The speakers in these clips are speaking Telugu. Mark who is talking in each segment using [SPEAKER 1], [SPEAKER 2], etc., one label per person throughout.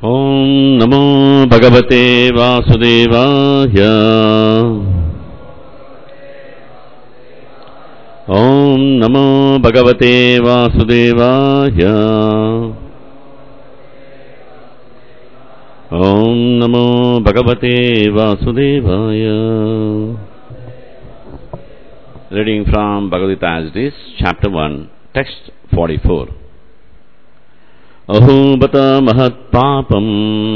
[SPEAKER 1] ఓం నమో భగవతే వాసుదేవాయ. ఓం నమో భగవతే వాసుదేవాయ. ఓం నమో భగవతే వాసుదేవాయ. Reading from Bhagavad Gita as it is, chapter 1, text 44. Aho bata mahat papam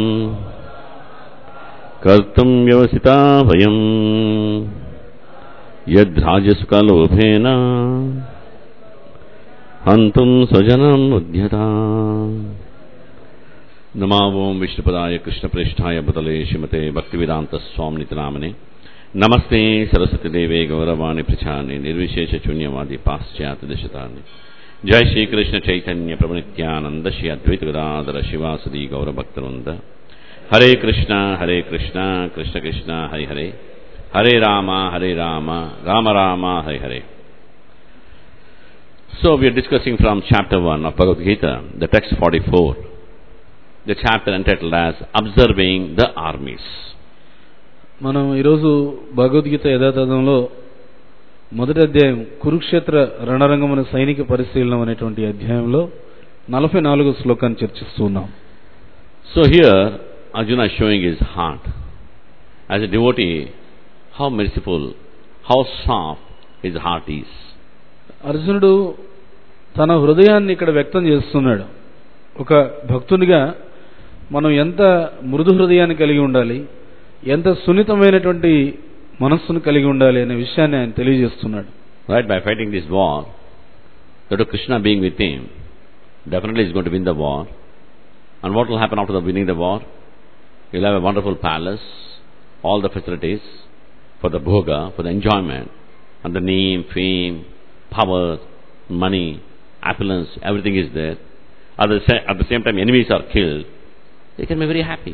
[SPEAKER 1] kartum vyavasita vayam yad rajasuka lobhena hantum sajanam udhyata. Namavom Vishnupadaya Krishna Presthaya Bhutale Shrimate Bhaktivedanta Swamniti Namane Namaste Saraswati Deve Gauravani Prachani Nirvishesha Chunyavadi Paschyata Deshatani. Jai Shri Krishna Chaitanya Prabhu Nityananda Shri Advaita Gadadhara Shivasadi Gaura Bhaktarvrinda. Hare Krishna Krishna Krishna Hare Hare Hare Rama Rama Rama Hare Hare. So we are discussing from chapter 1 of Bhagavad Gita, the text 44, the chapter entitled as Observing the Armies.
[SPEAKER 2] మనం ఈరోజు భగవద్గీత యథాతథంలో మొదటి అధ్యాయం కురుక్షేత్ర రణరంగమున సైనిక పరిశీలన అనేటువంటి అధ్యాయంలో 44వ శ్లోకాన్ని చర్చిస్తూ ఉన్నాం.
[SPEAKER 1] So here Arjuna is showing his heart. As a devotee, how merciful, how soft his heart is.
[SPEAKER 2] అర్జునుడు తన హృదయాన్ని ఇక్కడ వ్యక్తం చేస్తున్నాడు. ఒక భక్తునిగా మనం ఎంత మృదు హృదయాన్ని కలిగి ఉండాలి, ఎంత సున్నితమైనటువంటి మనస్సును కలిగి ఉండాలి అనే విషయాన్ని ఆయన తెలియజేస్తున్నాడు.
[SPEAKER 1] Right, by fighting this war, that of Krishna being with him, definitely is going to win the war. And what will happen after the winning the war? He'll have a wonderful palace, all the facilities for the bhoga, for the enjoyment, and the name, fame, power, money, opulence, everything is there. At the same time, enemies are killed. They can be very happy.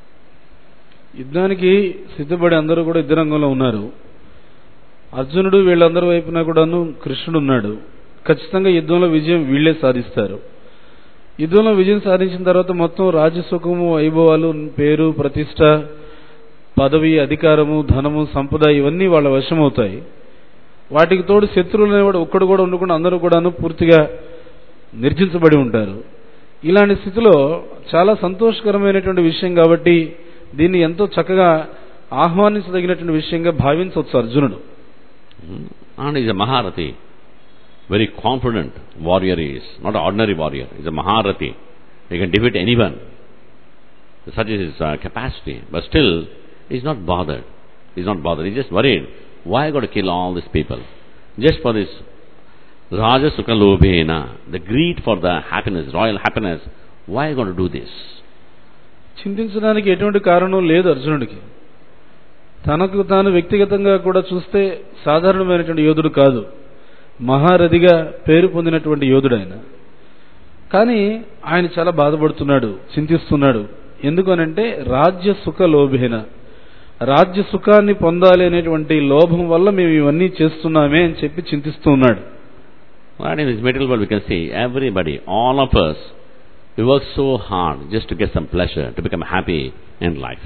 [SPEAKER 2] యుద్ధానికి సిద్ధపడి అందరూ కూడా యుద్ధ రంగంలో ఉన్నారు. అర్జునుడు వీళ్ళందరి వైపున కూడాను కృష్ణుడు ఉన్నాడు. ఖచ్చితంగా యుద్ధంలో విజయం వీళ్లే సాధిస్తారు. యుద్ధంలో విజయం సాధించిన తర్వాత మొత్తం రాజసుఖము, వైభవాలు, పేరు, ప్రతిష్ట, పదవి, అధికారము, ధనము, సంపద ఇవన్నీ వాళ్ళ వశమవుతాయి. వాటికి తోడు శత్రువులు అనేవాడు ఒక్కడు కూడా ఉండకుండా అందరూ కూడాను పూర్తిగా నిర్జించబడి ఉంటారు. ఇలాంటి స్థితిలో చాలా సంతోషకరమైనటువంటి విషయం కాబట్టి దీన్ని ఎంతో చక్కగా ఆహ్వానించదగినటువంటి విషయంగా భావించవచ్చు అర్జునుడు.
[SPEAKER 1] And he is a Maharathi, very confident warrior he is, not an ordinary warrior. He is a Maharathi. He can defeat anyone. Such is his capacity. But still, he is not bothered. He is not bothered. He is just worried. Why I got to kill all these people? Just for this Raja Sukha Lobhena, the greed for the happiness, royal happiness. Why I got to do this?
[SPEAKER 2] చింతించడానికి ఎటువంటి కారణం లేదు అర్జునుడికి. తనకు తాను వ్యక్తిగతంగా కూడా చూస్తే సాధారణమైనటువంటి యోధుడు కాదు, మహారథిగా పేరు పొందినటువంటి యోధుడు ఆయన. కానీ ఆయన చాలా బాధపడుతున్నాడు, చింతిస్తున్నాడు. ఎందుకనంటే రాజ్య సుఖ లోభేన, రాజ్య సుఖాన్ని పొందాలి అనేటువంటి లోభం వల్ల మేము ఇవన్నీ చేస్తున్నామే అని చెప్పి చింతిస్తూ ఉన్నాడు.
[SPEAKER 1] In this material world we can see everybody, all of us, we work so hard just to get some pleasure, to become happy in life.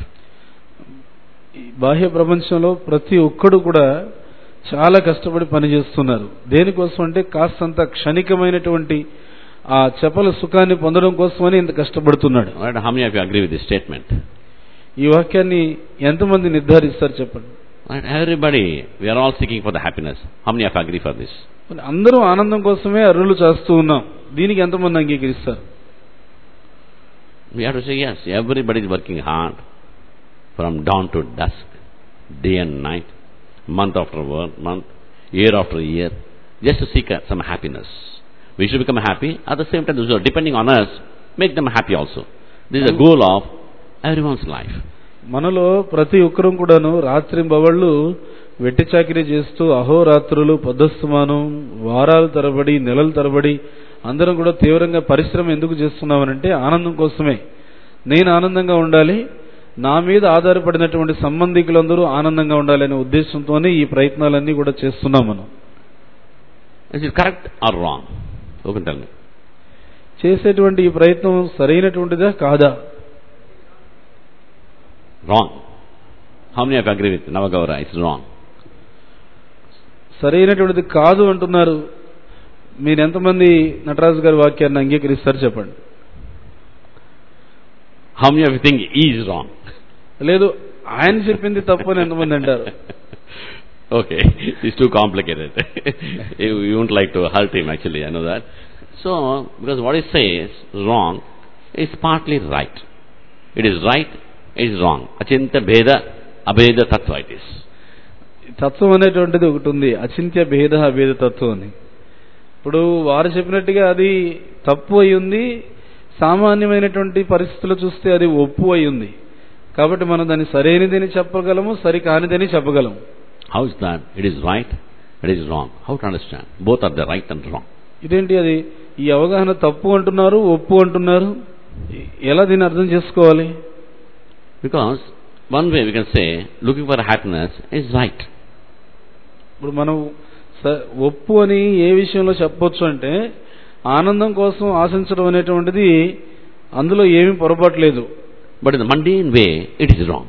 [SPEAKER 2] బాహ్య ప్రపంచంలో ప్రతి ఒక్కడు కూడా చాలా కష్టపడి పనిచేస్తున్నారు. దేనికోసం అంటే కాస్తంత క్షణికమైనటువంటి ఆ చపల సుఖాన్ని పొందడం కోసమని ఇంత కష్టపడుతున్నాడు.
[SPEAKER 1] How many of you agree with this statement?
[SPEAKER 2] ఈ వాక్యాన్ని ఎంతమంది నిర్ధారిస్తారు చెప్పండి.
[SPEAKER 1] Everybody, we are all seeking for the happiness. How many of you agree for this?
[SPEAKER 2] అందరూ ఆనందం కోసమే అరులు చేస్తూ ఉన్నాం. దీనికి ఎంతమంది అంగీకరిస్తారు?
[SPEAKER 1] We have to say yes. Everybody is working hard from dawn to dusk, day and night, month after month, year after year, just to seek some happiness. We should become happy. At the same time, those who are depending on us, make them happy also. This is the goal of everyone's life.
[SPEAKER 2] మనలో ప్రతి ఒక్కరం కూడాను రాత్రింబవళ్ళు వెట్టి చాకిరీ చేస్తూ అహోరాత్రులు, పొద్దస్తమానం, వారాల తరబడి, నెలల తరబడి అందరం కూడా తీవ్రంగా పరిశ్రమ ఎందుకు చేస్తున్నామనంటే ఆనందం కోసమే. నేను ఆనందంగా ఉండాలి, నా మీద ఆధారపడినటువంటి సంబంధికులందరూ ఆనందంగా ఉండాలి అనే ఉద్దేశంతోనే ఈ ప్రయత్నాలన్నీ కూడా చేస్తున్నాం మనం.
[SPEAKER 1] Is it correct or wrong? Who can tell me?
[SPEAKER 2] చేసేటువంటి ఈ ప్రయత్నం సరైనటువంటిదా కాదా?
[SPEAKER 1] wrong. How many of you agree with Navagavara? It's wrong.
[SPEAKER 2] సరైనటువంటిది కాదు అంటున్నారు. మీరు ఎంతమంది నటరాజు గారి వాక్యాన్ని అంగీకరిస్తారు చెప్పండి.
[SPEAKER 1] How many of you think he is wrong?
[SPEAKER 2] లేదు ఆయన చెప్పింది తప్పు అని ఎంతమంది అంటారు?
[SPEAKER 1] Okay, it's too complicated. You won't like to hurt him actually, I know that. So, because what he says wrong is partly right. It is right, it is wrong. Achinta bheda abheda tattva it is.
[SPEAKER 2] తత్వం అనేటువంటిది ఒకటి ఉంది, అచింత్య భేద అభేద తత్వం అని. ఇప్పుడు వారు చెప్పినట్టుగా అది తప్పు అయ్యింది, సామాన్యమైనటువంటి పరిస్థితులు చూస్తే అది ఒప్పు అయ్యింది. కాబట్టి మనం దాన్ని సరైనదని చెప్పగలము, సరికానిదని చెప్పగలము.
[SPEAKER 1] How is that? It is right, it is wrong. How to understand? Both are the right and wrong.
[SPEAKER 2] ఇదేంటి అది? ఈ అవగాహన తప్పు అంటున్నారు, ఒప్పు అంటున్నారు, ఎలా దీన్ని అర్థం చేసుకోవాలి?
[SPEAKER 1] Because one way we can say looking for happiness is right.
[SPEAKER 2] ఇప్పుడు మనం ఒప్పు అని ఏ విషయంలో చెప్పొచ్చు అంటే ఆనందం కోసం ఆశించడం అనేటువంటిది అందులో ఏమీ పొరపాటు లేదు.
[SPEAKER 1] But in the mundane way it is wrong.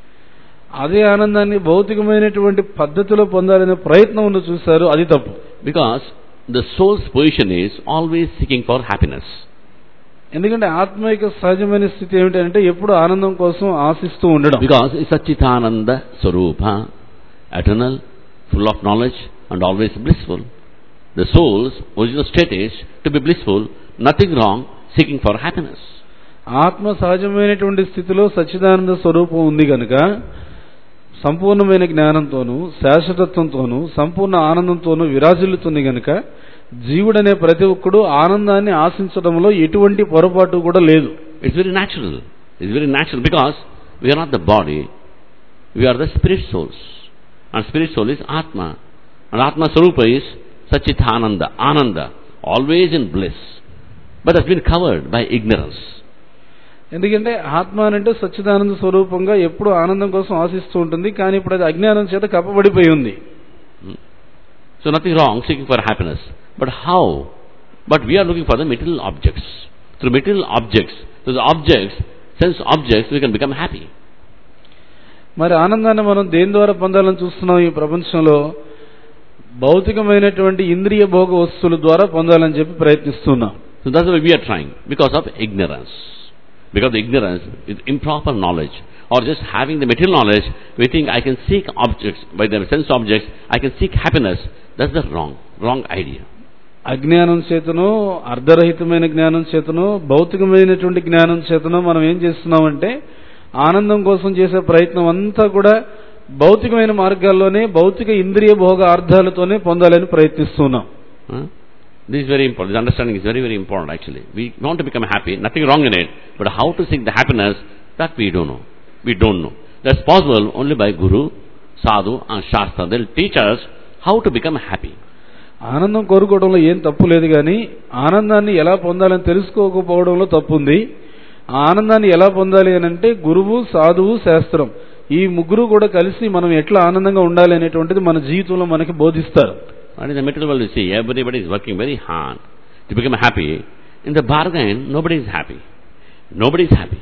[SPEAKER 2] అదే ఆనందాన్ని భౌతికమైనటువంటి పద్ధతిలో పొందాలనే ప్రయత్నం ఉంది చూశారు, అది తప్పు.
[SPEAKER 1] Because the soul's position is always seeking for happiness.
[SPEAKER 2] ఎందుకంటే ఆత్మ యొక్క సహజమైన స్థితి ఏమిటంటే ఎప్పుడు ఆనందం కోసం ఆశిస్తూ ఉండడం.
[SPEAKER 1] Because it's Satchitananda Swarupa, eternal, full of knowledge and always blissful. The soul's original state is to be blissful, nothing wrong, seeking for happiness.
[SPEAKER 2] ఆత్మ సహజమైనటువంటి స్థితిలో సచ్చిదానంద స్వరూపం ఉంది కనుక సంపూర్ణమైన జ్ఞానంతోనూ శాశ్వతత్వంతోనూ సంపూర్ణ ఆనందంతోనూ విరాజిల్లుతుంది కనుక జీవుడనే ప్రతి ఒక్కడు ఆనందాన్ని ఆశించడంలో ఎటువంటి పొరపాటు కూడా లేదు.
[SPEAKER 1] It's very natural. It's very natural because we are not the body, we are the spirit souls. And spirit soul is Atma. And Atma Swarupa is Satchitananda, Ananda, always in bliss. But has been covered by ignorance.
[SPEAKER 2] ఎందుకంటే ఆత్మ అంటే సచ్చిదానంద స్వరూపంగా ఎప్పుడు ఆనందం కోసం ఆశిస్తూ ఉంటుంది, కానీ ఇప్పుడు అది అజ్ఞానం చేత కప్పబడిపోయి ఉంది.
[SPEAKER 1] So nothing wrong seeking for happiness. But how? But we are looking for the material objects. Through material objects, through the objects, sense objects, we can become happy.
[SPEAKER 2] మరి ఆనందాన్ని మనం దేని ద్వారా పొందాలని చూస్తున్నాం ఈ ప్రపంచంలో? భౌతికమైనటువంటి ఇంద్రియ భోగ వస్తువుల ద్వారా పొందాలని చెప్పి ప్రయత్నిస్తున్నాం.
[SPEAKER 1] So that's why we are trying, because of ignorance. Because the ignorance is improper knowledge, or just having the material knowledge, we think I can seek objects, by the sense objects, I can seek happiness. That's the wrong idea.
[SPEAKER 2] అజ్ఞానం చేతనో అర్ధరహితమైన జ్ఞానం చేతనో భౌతికమైనటువంటి జ్ఞానం చేతనో మనం ఏం చేస్తున్నామంటే ఆనందం కోసం చేసే ప్రయత్నం అంతా కూడా భౌతికమైన మార్గాల్లోనే భౌతిక ఇంద్రియ భోగ అర్థాలతోనే పొందాలని ప్రయత్నిస్తున్నాం.
[SPEAKER 1] This is very important. This understanding is very, very important actually. We want to become happy, nothing wrong in it, but how to seek the happiness, that we don't know. We don't know. That's possible only by Guru, Sadhu and Shastra. They'll teach us how to become happy.
[SPEAKER 2] ఆనందం కోరుకోవడంలో ఏం తప్పు లేదు, కానీ ఆనందాన్ని ఎలా పొందాలని తెలుసుకోకపోవడంలో తప్పు ఉంది. ఆనందాన్ని ఎలా పొందాలి అని అంటే గురువు, సాధువు, శాస్త్రం ఈ ముగ్గురు కూడా కలిసి మనం ఎట్లా ఆనందంగా ఉండాలి అనేటువంటిది మన జీవితంలో మనకి బోధిస్తారు.
[SPEAKER 1] And in the material world you see, everybody is working very hard to become happy. In the bargain, nobody is happy. Nobody is happy.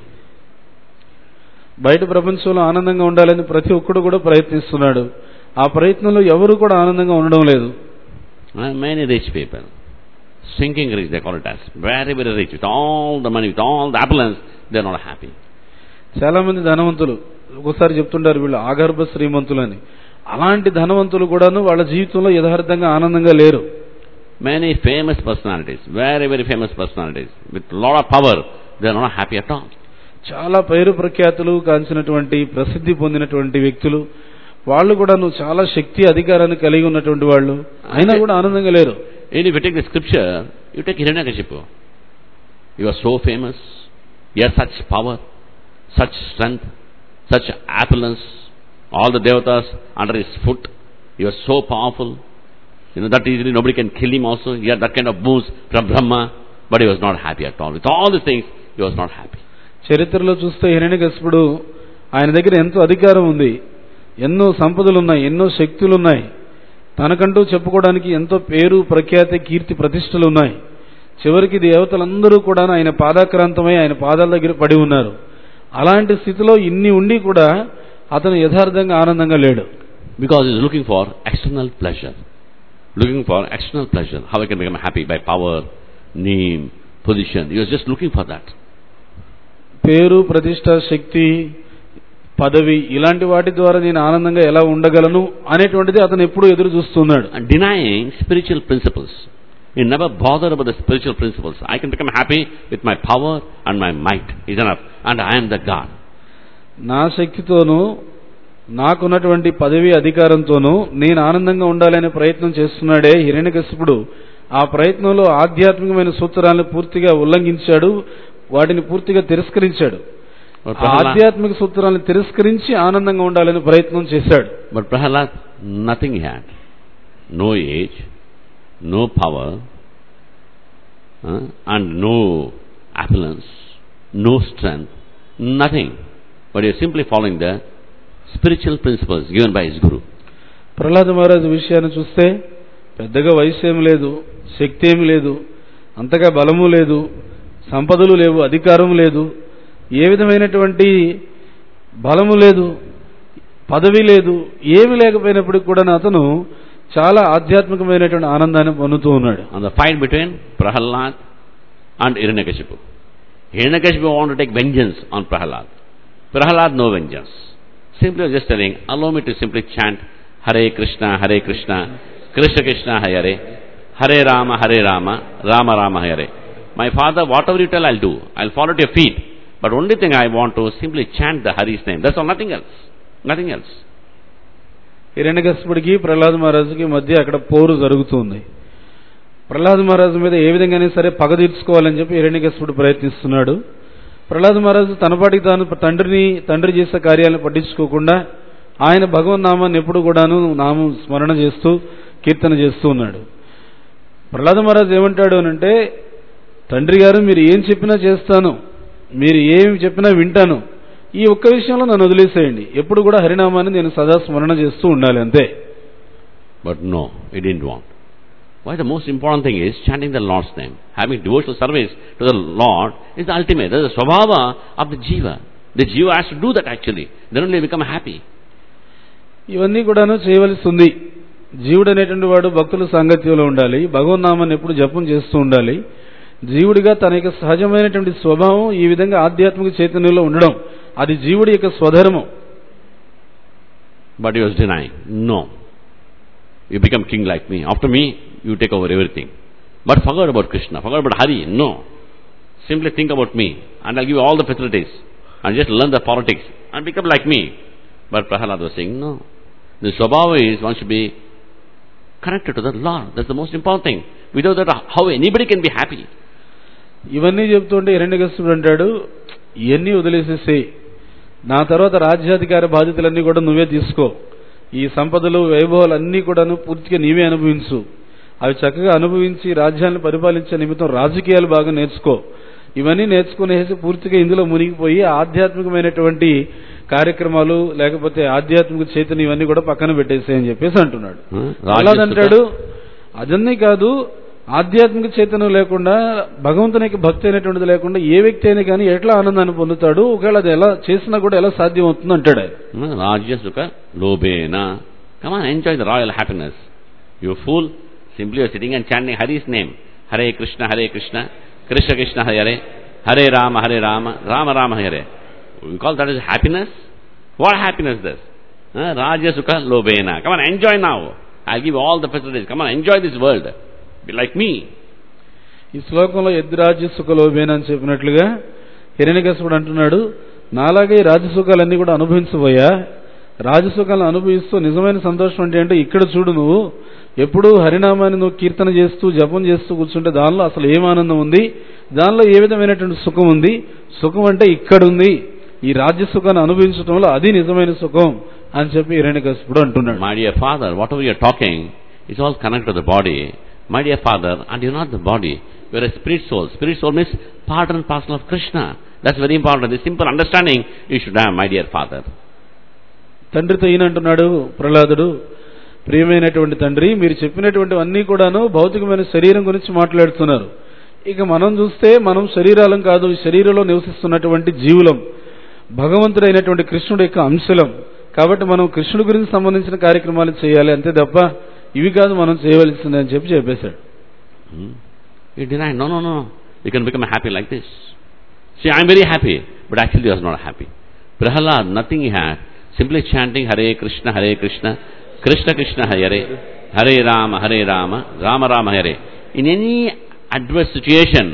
[SPEAKER 2] బయట ప్రపంచంలో ఆనందంగా ఉండాలని ప్రతి ఒక్కడు కూడా ప్రయత్నిస్తున్నాడు. ఆ ప్రయత్నంలో ఎవరు కూడా ఆనందంగా ఉండడం లేదు.
[SPEAKER 1] Many rich people, sinking rich they call it as, very, very rich, with all the money, with all the opulence, they are not happy.
[SPEAKER 2] చాలా మంది ధనవంతులు ఒకసారి చెప్తుంటారు వీళ్ళు ఆగర్భ శ్రీమంతులు అని. అలాంటి ధనవంతులు కూడాను వాళ్ళ జీవితంలో యథార్థంగా ఆనందంగా లేరు.
[SPEAKER 1] Many famous personalities, very, very famous personalities, with a lot of power, they are not happy at all.
[SPEAKER 2] చాలా పేరు ప్రఖ్యాతులు కాంచినటువంటి ప్రసిద్ధి పొందినటువంటి వ్యక్తులు వాళ్ళు కూడాను చాలా శక్తి అధికారాన్ని కలిగి ఉన్నటువంటి వాళ్ళు అయినా కూడా ఆనందంగా లేరు.
[SPEAKER 1] And if you take the scripture, you take Hiranyakashipu. You are so famous, you have such power, such strength, such opulence, all the devatas under his foot, he was so powerful, that easily nobody can kill him also. He had that kind of boost from Brahma, but he was not happy at all. With all these things, he was not happy.
[SPEAKER 2] చరిత్రలో చూస్తే హిరణ్యకశిపుడు ఆయన దగ్గర ఎంతో అధికారం ఉంది, ఎన్నో సంపదలు ఉన్నాయి, ఎన్నో శక్తులు ఉన్నాయి, తనకంటూ చెప్పుకోవడానికి ఎంతో పేరు ప్రఖ్యాతి కీర్తి ప్రతిష్టలు ఉన్నాయి. చివరికి దేవతలందరూ కూడా ఆయన పాదాక్రాంతమై ఆయన పాదాల దగ్గర పడి ఉన్నారు. అలాంటి స్థితిలో ఇన్ని ఉండి కూడా అతను యథార్థంగా ఆనందంగా లేడు.
[SPEAKER 1] Because he is looking for external pleasure. Looking for external pleasure. How I can become happy by power, name, position. He was just looking for that.
[SPEAKER 2] పేరు, ప్రతిష్ట, శక్తి, పదవి ఇలాంటి వాటి ద్వారా నేను ఆనందంగా ఎలా ఉండగలను అనేటువంటిది అతను ఎప్పుడూ ఎదురు చూస్తున్నాడు.
[SPEAKER 1] And denying spiritual principles. He never bothered about the spiritual principles. I can become happy with my power and my might. Is enough. And I am the God.
[SPEAKER 2] నా శక్తితోనూ నాకున్నటువంటి పదవి అధికారంతోనూ నేను ఆనందంగా ఉండాలనే ప్రయత్నం చేస్తున్నాడే హిరణ్యకశిపుడు. ఆ ప్రయత్నంలో ఆధ్యాత్మికమైన సూత్రాలను పూర్తిగా ఉల్లంఘించాడు, వాటిని పూర్తిగా తిరస్కరించాడు. ఆధ్యాత్మిక సూత్రాలను తిరస్కరించి ఆనందంగా ఉండాలని ప్రయత్నం చేశాడు.
[SPEAKER 1] But Prahalad, nothing he had. No age, no power, and no opulence, no strength, nothing. But he was simply following the spiritual principles given by his Guru.
[SPEAKER 2] Prahlada మహారాజు విషయాన్ని చూస్తే పెద్దగా వయసు ఏమి లేదు, శక్తి ఏమి లేదు, అంతగా బలము లేదు, సంపదలు లేవు, అధికారం లేదు, ఏ విధమైనటువంటి బలము లేదు, పదవి లేదు, ఏమి లేకపోయినప్పటికీ కూడా అతను చాలా ఆధ్యాత్మికమైనటువంటి ఆనందాన్ని పొందుతూ ఉన్నాడు.
[SPEAKER 1] On the fight between Prahalad and Hiranyakashipu. Hiranyakashipu wanted to take vengeance on Prahalad. Prahalad no vengeance. Simply just telling, allow me to simply chant Hare Krishna, Krishna Krishna Hare Hare Rama, Rama Rama Hare. My father, whatever you tell, I'll do. I'll fall at your feet. But only thing I want to simply chant the Hari's name. That's all, nothing else. Nothing else.
[SPEAKER 2] హిరణ్యకశిపుడికి Prahlada మహారాజుకి మధ్య అక్కడ పోరు జరుగుతుంది. ప్రహ్లాద మహారాజు మీద ఏ విధంగానే సరే పగ తీర్చుకోవాలని చెప్పి హిరణ్యకశిపుడు ప్రయత్నిస్తున్నాడు. ప్రహ్లాద మహారాజు తనపాటికి తాను తండ్రి చేసే కార్యాలను పట్టించుకోకుండా ఆయన భగవన్నామాన్ని ఎప్పుడు కూడాను నామం స్మరణ చేస్తూ కీర్తన చేస్తూ ఉన్నాడు. ప్రహ్లాద మహారాజు ఏమంటాడు అనంటే, తండ్రి గారు మీరు ఏం చెప్పినా చేస్తాను, మీరు ఏమి చెప్పినా వింటాను, ఈ ఒక్క విషయంలో నన్ను వదిలేసేయండి, ఎప్పుడు కూడా హరినామాన్ని నేను సదా స్మరణ చేస్తూ ఉండాలి అంతే.
[SPEAKER 1] But no, he didn't want. Why? The most important thing is chanting the Lord's name. Having devotional service to the Lord is the ultimate. That is the swabhava of the jiva. The jiva has to do that actually. Then only become happy.
[SPEAKER 2] ఇవన్నీ కూడాను చేయవలసి ఉంది. జీవుడు అనేటువంటి వాడు భక్తుల సాంగత్యంలో ఉండాలి, భగవన్నామాన్ని ఎప్పుడు జపం చేస్తూ ఉండాలి. జీవుడిగా తన యొక్క సహజమైనటువంటి స్వభావం ఈ విధంగా ఆధ్యాత్మిక చైతన్యంలో ఉండడం, అది జీవుడి యొక్క స్వధర్మం.
[SPEAKER 1] But he was denying. No. You become king like me. After me, you take over everything. But forget about Krishna, forget about Hari. No. Simply think about me and I'll give you all the facilities and just learn the politics and become like me. But Prahalad was saying, no. The swabhava is one should be connected to the Lord. That's the most important thing. Without that, how anybody can be happy?
[SPEAKER 2] ఇవన్నీ చెప్తుంటే హిరణ్యకశిపుడు అంటాడు, ఇవన్నీ వదిలేసేసి నా తర్వాత రాజ్యాధికార బాధ్యతలన్నీ కూడా నువ్వే తీసుకో, ఈ సంపదలు వైభవాలు అన్నీ కూడాను పూర్తిగా నీవే అనుభవించు, అవి చక్కగా అనుభవించి రాజ్యాన్ని పరిపాలించే నిమిత్తం రాజకీయాలు బాగా నేర్చుకో, ఇవన్నీ నేర్చుకునేసి పూర్తిగా ఇందులో మునిగిపోయి ఆధ్యాత్మికమైనటువంటి కార్యక్రమాలు లేకపోతే ఆధ్యాత్మిక చైతన్యం ఇవన్నీ కూడా పక్కన పెట్టేసేయని చెప్పేసి అంటున్నాడు. అలా అంటాడు, అదన్నీ కాదు, ఆధ్యాత్మిక చైతన్యం లేకుండా భగవంతుని యొక్క భక్తి అనేటువంటిది లేకుండా ఏ వ్యక్తి అయినా కానీ ఎట్లా ఆనందాన్ని పొందుతాడు, ఒకవేళ అది ఎలా చేసినా కూడా ఎలా సాధ్యం అవుతుంది అంటాడు ఆయన.
[SPEAKER 1] రాజ్యసుఖ లోభేన. Come on, enjoy the royal happiness. You fool, simply you are sitting and chanting Hari's name. Hare Krishna, Krishna Krishna Hare Hare Rama, Rama Rama Hare. You call that as happiness? What happiness this? Rajyasukha lobena. Come on, enjoy now. I'll give you all the facilities. Come on, enjoy this world. Be like me.
[SPEAKER 2] ఈ శ్లోకంలో రాజ్యసుఖ లోబేన అని చెప్పినట్లుగా హిరణ్యకశిపుడు అంటున్నాడు, నాలాగే రాజసుఖాలన్నీ కూడా అనుభవించబోయా, రాజసుఖాలను అనుభవిస్తూ నిజమైన సంతోషం అంటే ఇక్కడ చూడు, నువ్వు ఎప్పుడూ హరినామాన్ని నువ్వు కీర్తన చేస్తూ జపం చేస్తూ కూర్చుంటే దానిలో అసలు ఏం ఆనందం ఉంది, దానిలో ఏ విధమైనటువంటి సుఖం ఉంది, సుఖం అంటే ఇక్కడ ఉంది, ఈ రాజ్య సుఖాన్ని అనుభవించడంలో అది నిజమైన సుఖం అని చెప్పి హిరణ్యకశిపుడు అంటున్నాడు.
[SPEAKER 1] My dear father, whatever you are talking is all connected to the body. My dear father, and you are not the body, you are a spirit soul. Spirit soul means part and parcel of Krishna. That's very important. This simple understanding you should have, my dear father.
[SPEAKER 2] తండ్రితో ఈయన అంటున్నాడు ప్రహ్లాదుడు, ప్రియమైనటువంటి తండ్రి, మీరు చెప్పినటువంటి అన్నీ కూడాను భౌతికమైన శరీరం గురించి మాట్లాడుతున్నారు. ఇక మనం చూస్తే మనం శరీరాలం కాదు, శరీరంలో నివసిస్తున్నటువంటి జీవులం. భగవంతుడైనటువంటి కృష్ణుడి యొక్క అంశలం. కాబట్టి మనం కృష్ణుడి గురించి సంబంధించిన కార్యక్రమాలు చేయాలి, అంతే తప్ప ఇవి కాదు మనం చేయవలసింది అని చెప్పేశాడు.
[SPEAKER 1] He denied, no. You can become happy like this. See, I am very happy. But actually he was not happy. Prahalad, nothing he had. Simply chanting Hare Krishna, Krishna Krishna Hare, Hare Rama, Rama Rama Hare. In any adverse situation,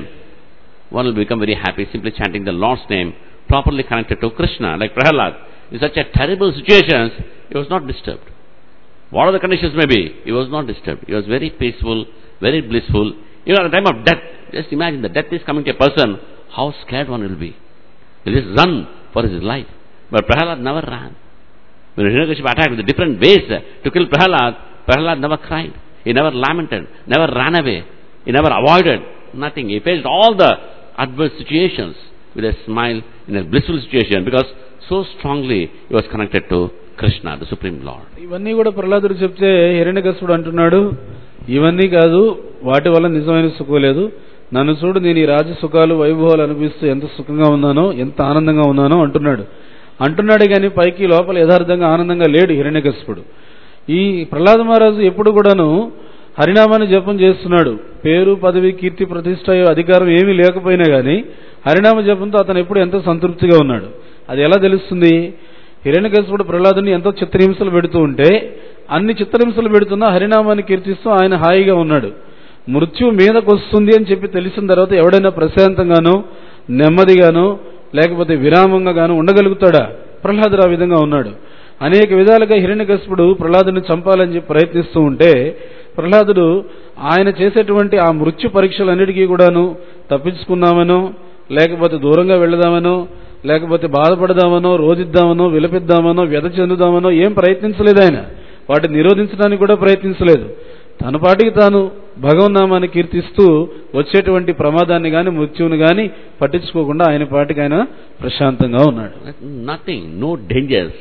[SPEAKER 1] one will become very happy simply chanting the Lord's name, properly connected to Krishna. Like Prahalad, in such a terrible situations, he was not disturbed. Whatever the conditions may be, he was not disturbed. He was very peaceful, very blissful. Even at the time of death, just imagine the death is coming to a person, how scared one will be. He'll just run for his life. But Prahalad never ran. When Hiranyakashipu attacked with the different ways to kill Prahalad, Prahalad never cried. He never lamented, never ran away. He never avoided, nothing. He faced all the adverse situations with a smile in a blissful situation because so strongly he was connected to Krishna, the Supreme Lord.
[SPEAKER 2] ఇవన్నీ కూడా ప్రహ్లాదుడు చెప్తే హిరణ్యకశిపుడు అంటున్నాడు, ఇవన్నీ కాదు, వాటి వల్ల నిజమైన సుఖం లేదు. నన్ను చూడు, నేను ఈ రాజ్య సుఖాలు వైభవాలు అనిపిస్తూ ఎంత సుఖంగా ఉన్నానో, ఎంత ఆనందంగా ఉన్నానో అంటున్నాడు కానీ పైకి లోపల యథార్థంగా ఆనందంగా లేడు హిరణ్యకశిపుడు. ఈ ప్రహ్లాద మహారాజు ఎప్పుడు కూడాను హరినామాన్ని జపం చేస్తున్నాడు. పేరు, పదవి, కీర్తి, ప్రతిష్ట, అధికారం ఏమీ లేకపోయినా కానీ హరినామ జపంతో అతను ఎప్పుడు ఎంతో సంతృప్తిగా ఉన్నాడు. అది ఎలా తెలుస్తుంది? హిరణ్యకశిపుడు ప్రహ్లాదుని ఎంతో చిత్రహింసలు పెడుతూ ఉంటే, అన్ని చిత్రహింసలు పెడుతున్నా హరినామాన్ని కీర్తిస్తూ ఆయన హాయిగా ఉన్నాడు. మృత్యు మీదకు వస్తుంది అని చెప్పి తెలిసిన తర్వాత ఎవడైనా ప్రశాంతంగానో, నెమ్మదిగానో, లేకపోతే విరామంగా గాను ఉండగలుగుతాడా? ప్రహ్లాదుడు ఆ విధంగా ఉన్నాడు. అనేక విధాలుగా హిరణ్యకశిపుడు ప్రహ్లాదుని చంపాలని చెప్పి ప్రయత్నిస్తూ ఉంటే, ప్రహ్లాదుడు ఆయన చేసేటువంటి ఆ మృత్యు పరీక్షలన్నిటికీ కూడాను తప్పించుకున్నామనో, లేకపోతే దూరంగా వెళ్దామనో, లేకపోతే బాధపడదామనో, రోధిద్దామనో, విలపిద్దామనో, వ్యధ చెందుదామనో ఏం ప్రయత్నించలేదు. ఆయన వాటిని నిరోధించడానికి కూడా ప్రయత్నించలేదు. తన పాటికి తాను భగవన్నామాన్ని కీర్తిస్తూ వచ్చేటువంటి ప్రమాదాన్ని గాని, మృత్యువుని గాని పట్టించుకోకుండా ఆయన పాటికి ఆయన ప్రశాంతంగా ఉన్నాడు.
[SPEAKER 1] Nothing, no dangers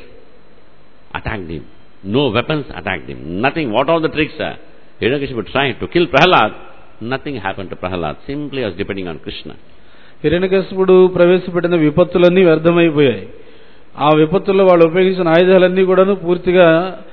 [SPEAKER 1] attacked him, no weapons attacked him, nothing. What all the tricks Hiranyakashipu tried to kill Prahalad, nothing happened to Prahalad. Simply was depending on Krishna.
[SPEAKER 2] హిరణ్యకశిపుడు ప్రవేశపెట్టిన విపత్తులన్నీ వ్యర్థమైపోయాయి. ఆ విపత్తుల్లో వాళ్ళు ఉపయోగించిన ఆయుధాలన్నీ కూడాను పూర్తిగా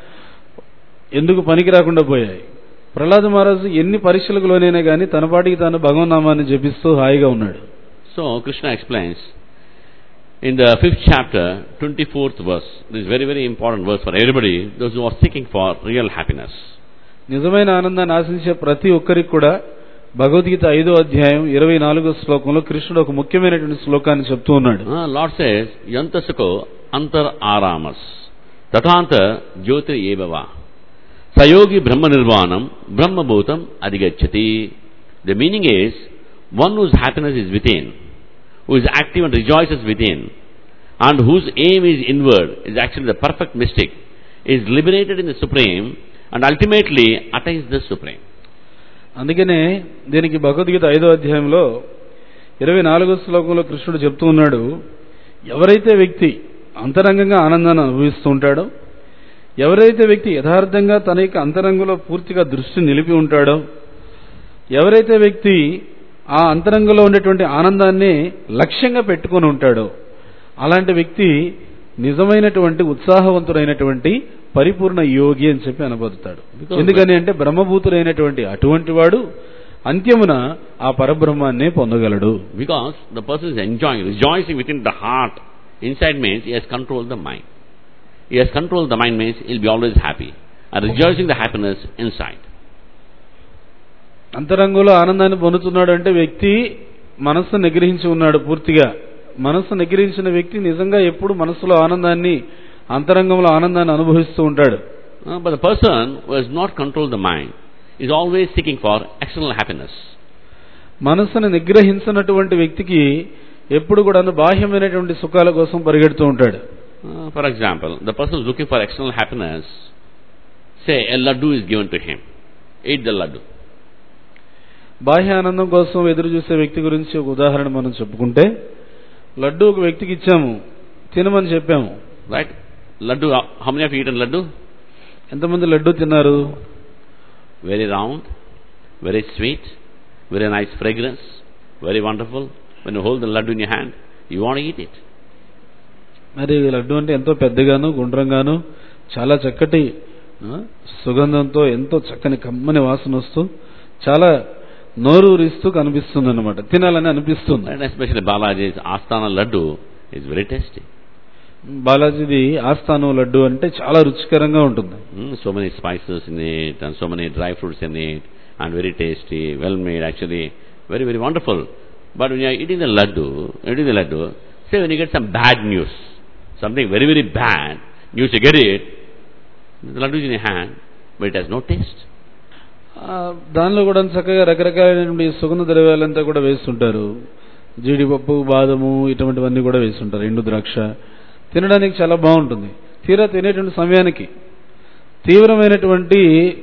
[SPEAKER 2] ఎందుకు పనికి రాకుండా పోయాయి. ప్రహ్లాద మహారాజు ఎన్ని పరీక్షలకు లోనైనా కానీ తన పాటికి తాను భగవన్నామాన్ని జపిస్తూ హాయిగా ఉన్నాడు.
[SPEAKER 1] So Krishna explains in the 5th chapter, 24th verse. This is very, very important verse for everybody, those who are seeking for real happiness.
[SPEAKER 2] నిజమైన ఆనందాన్ని ఆశించే ప్రతి ఒక్కరికి కూడా భగవద్గీత 5వ అధ్యాయం 24వ శ్లోకంలో కృష్ణుడు ఒక ముఖ్యమైనటువంటి శ్లోకాన్ని చెప్తూ ఉన్నాడు.
[SPEAKER 1] Lord says, Yantasuko antar aramas tatanta jyotir evava sayogi brahma nirvanam brahma bhutam adhigacchati. The meaning is, one whose happiness is within, who is active and rejoices within, and whose aim is inward, is actually the perfect mystic, is liberated in the Supreme and ultimately attains the Supreme.
[SPEAKER 2] అందుకనే దీనికి భగవద్గీత 5వ అధ్యాయంలో 24వ శ్లోకంలో కృష్ణుడు చెప్తూ ఉన్నాడు, ఎవరైతే వ్యక్తి అంతరంగంగా ఆనందాన్ని అనుభవిస్తూ ఉంటాడో, ఎవరైతే వ్యక్తి యథార్థంగా తన యొక్క అంతరంగంలో పూర్తిగా దృష్టి నిలిపి ఉంటాడో, ఎవరైతే వ్యక్తి ఆ అంతరంగంలో ఉండేటువంటి ఆనందాన్ని లక్ష్యంగా పెట్టుకొని ఉంటాడో, అలాంటి వ్యక్తి నిజమైనటువంటి ఉత్సాహవంతుడైనటువంటి పరిపూర్ణ యోగి అని చెప్పి అనబోతాడు. ఎందుకని అంటే బ్రహ్మభూతుడైనటువంటి అటువంటి వాడు అంత్యమున ఆ పరబ్రహ్మాన్నే పొందగలడు.
[SPEAKER 1] Because the person is enjoying, rejoicing within the heart. Inside means he has controlled the mind. He has controlled the mind means he will be always happy and rejoicing the happiness inside.
[SPEAKER 2] అంతరంగంలో ఆనందాన్ని పొందుతున్నాడు అంటే వ్యక్తి మనస్సు నిగ్రహించి ఉన్నాడు పూర్తిగా. మనస్సు నిగ్రహించిన వ్యక్తి నిజంగా ఎప్పుడు మనస్సులో ఆనందాన్ని, అంతరంగంలో ఆనందాన్ని అనుభవిస్తూ ఉంటాడు.
[SPEAKER 1] But the person who has not controlled the mind is always seeking for external happiness.
[SPEAKER 2] మనస్సును నిగ్రహించినటువంటి వ్యక్తికి ఎప్పుడు కూడా బాహ్యమైనటువంటి సుఖాల కోసం పరిగెడుతూ ఉంటాడు.
[SPEAKER 1] For example, the person is looking for external happiness, say a laddu is given to him, eat the laddu.
[SPEAKER 2] బాహ్య ఆనందం కోసం ఎదురు చూసే వ్యక్తి గురించి ఒక ఉదాహరణ మనం చెప్పుకుంటే, లడ్డు ఒక వ్యక్తికి ఇచ్చాము, తినమని చెప్పాము.
[SPEAKER 1] Right? Laddu, how many have eaten laddu?
[SPEAKER 2] ఎంతమంది లడ్డు తిన్నారు?
[SPEAKER 1] Very round, very sweet, very nice fragrance, very wonderful. When you hold the laddu in your hand, you want to eat it.
[SPEAKER 2] మరి లడ్డు అంటే ఎంతో పెద్దగాను గుండ్రంగాను చాలా చక్కటి సుగంధంతో ఎంతో చక్కని కమ్మని వాసన వస్తూ చాలా నోరూరిస్తూ కనిపిస్తుంది అన్నమాట, తినాలని అనిపిస్తుంది.
[SPEAKER 1] And especially Balaji's Asthana Laddu is very tasty.
[SPEAKER 2] బాలాజీది ఆస్థానం లడ్డు అంటే చాలా రుచికరంగా ఉంటుంది.
[SPEAKER 1] So many spices in it and so many dry fruits in it and very tasty, well made, actually very, very wonderful. But when you are eating the laddu, say when you get some bad news, something very, very bad news, you get it, the laddu is in your hand, but it has no taste.
[SPEAKER 2] దానిలో కూడా చక్కగా రకరకాలైనటువంటి సుగంధ ద్రవ్యాలంతా కూడా వేస్తుంటారు. జీడిపప్పు, బాదము ఇటువంటివన్నీ కూడా వేస్తుంటారు, ఎండు ద్రాక్ష. తినడానికి చాలా బాగుంటుంది. తీరా తినేటువంటి సమయానికి తీవ్రమైనటువంటి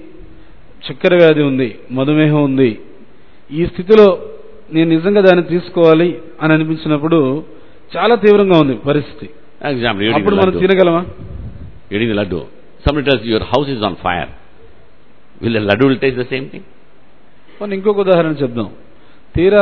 [SPEAKER 2] చక్కెర వ్యాధి ఉంది, మధుమేహం ఉంది, ఈ స్థితిలో నేను నిజంగా దాన్ని తీసుకోవాలి అని అనిపించినప్పుడు చాలా తీవ్రంగా ఉంది పరిస్థితి. అప్పుడు మనం తినగలమా?
[SPEAKER 1] Eating the laddu. Somebody tells you your house is on fire. Will the laddu taste the same thing?
[SPEAKER 2] మనం ఇంకొక ఉదాహరణ చెప్దాం. తీరా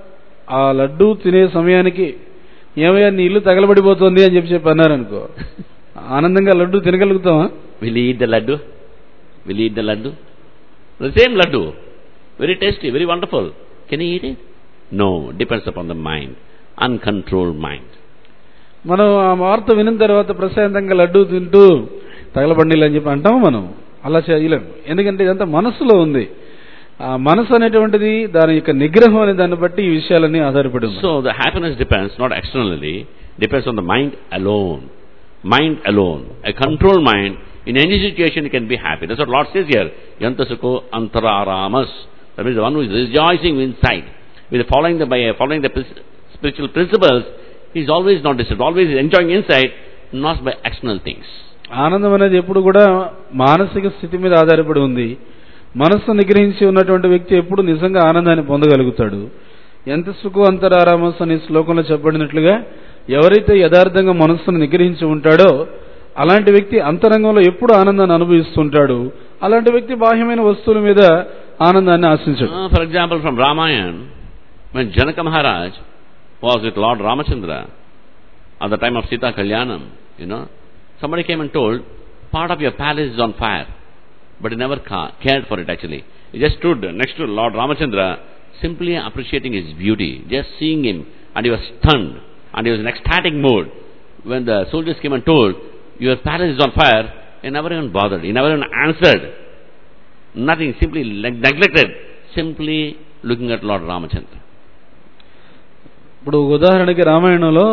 [SPEAKER 2] ఆ లడ్డు తినే సమయానికి ఏమయ్యా నీ ఇల్లు తగలబడిపోతుంది అని చెప్పి అన్నారనుకో, ఆనందంగా laddu తినగలుగుతామా?
[SPEAKER 1] Will you eat the laddu? Will you eat the laddu? The same laddu, very tasty, very wonderful. Can you eat it? No, depends upon the mind, uncontrolled mind.
[SPEAKER 2] మనం ఆ వార్త విన్న తర్వాత ప్రశాంతంగా లడ్డు తింటూ తగలబండిలు అని చెప్పి అంటాము. మనం అలా చేయలేము, ఎందుకంటే ఇదంతా మనసులో ఉంది. ఆ మనసు అనేటువంటిది దాని యొక్క నిగ్రహం అనే దాన్ని బట్టి ఈ విషయాలన్నీ ఆధారపడి ఉంది.
[SPEAKER 1] So the happiness depends not externally, depends on the mind alone. Mind alone. A controlled mind in any situation can be happy. That's what Lord says here. Yantasukho antararamas. That means the one who is rejoicing inside, with following the spiritual principles, he is always not disturbed, always enjoying inside, not by external things.
[SPEAKER 2] ఆనందం అనేది ఎప్పుడు కూడా మానసిక స్థితి మీద ఆధారపడి ఉంది. మనస్సు నిగ్రహించి ఉన్నటువంటి వ్యక్తి ఎప్పుడు నిజంగా ఆనందాన్ని పొందగలుగుతాడు. ఎంత సుఖం అంతరారామస్ అనే శ్లోకంలో చెప్పబడినట్లుగా ఎవరైతే యథార్థంగా మనస్సును నిగ్రహించి ఉంటాడో అలాంటి వ్యక్తి అంతరంగంలో ఎప్పుడు ఆనందాన్ని అనుభవిస్తుంటాడు. అలాంటి వ్యక్తి బాహ్యమైన వస్తువుల మీద ఆనందాన్ని ఆశించాడు.
[SPEAKER 1] For example, from Ramayana, when Janaka Maharaj was with Lord Ramachandra at the time of Sita Kalyanam, somebody came and told, part of your palace is on fire. But he never cared for it actually. He just stood next to Lord Ramachandra, simply appreciating his beauty, just seeing him, and he was stunned, and he was in ecstatic mood. When the soldiers came and told, your palace is on fire, he never even bothered, he never even answered. Nothing, simply neglected, simply looking at Lord Ramachandra.
[SPEAKER 2] ఇప్పుడు ఉదాహరణకి రామాయణంలో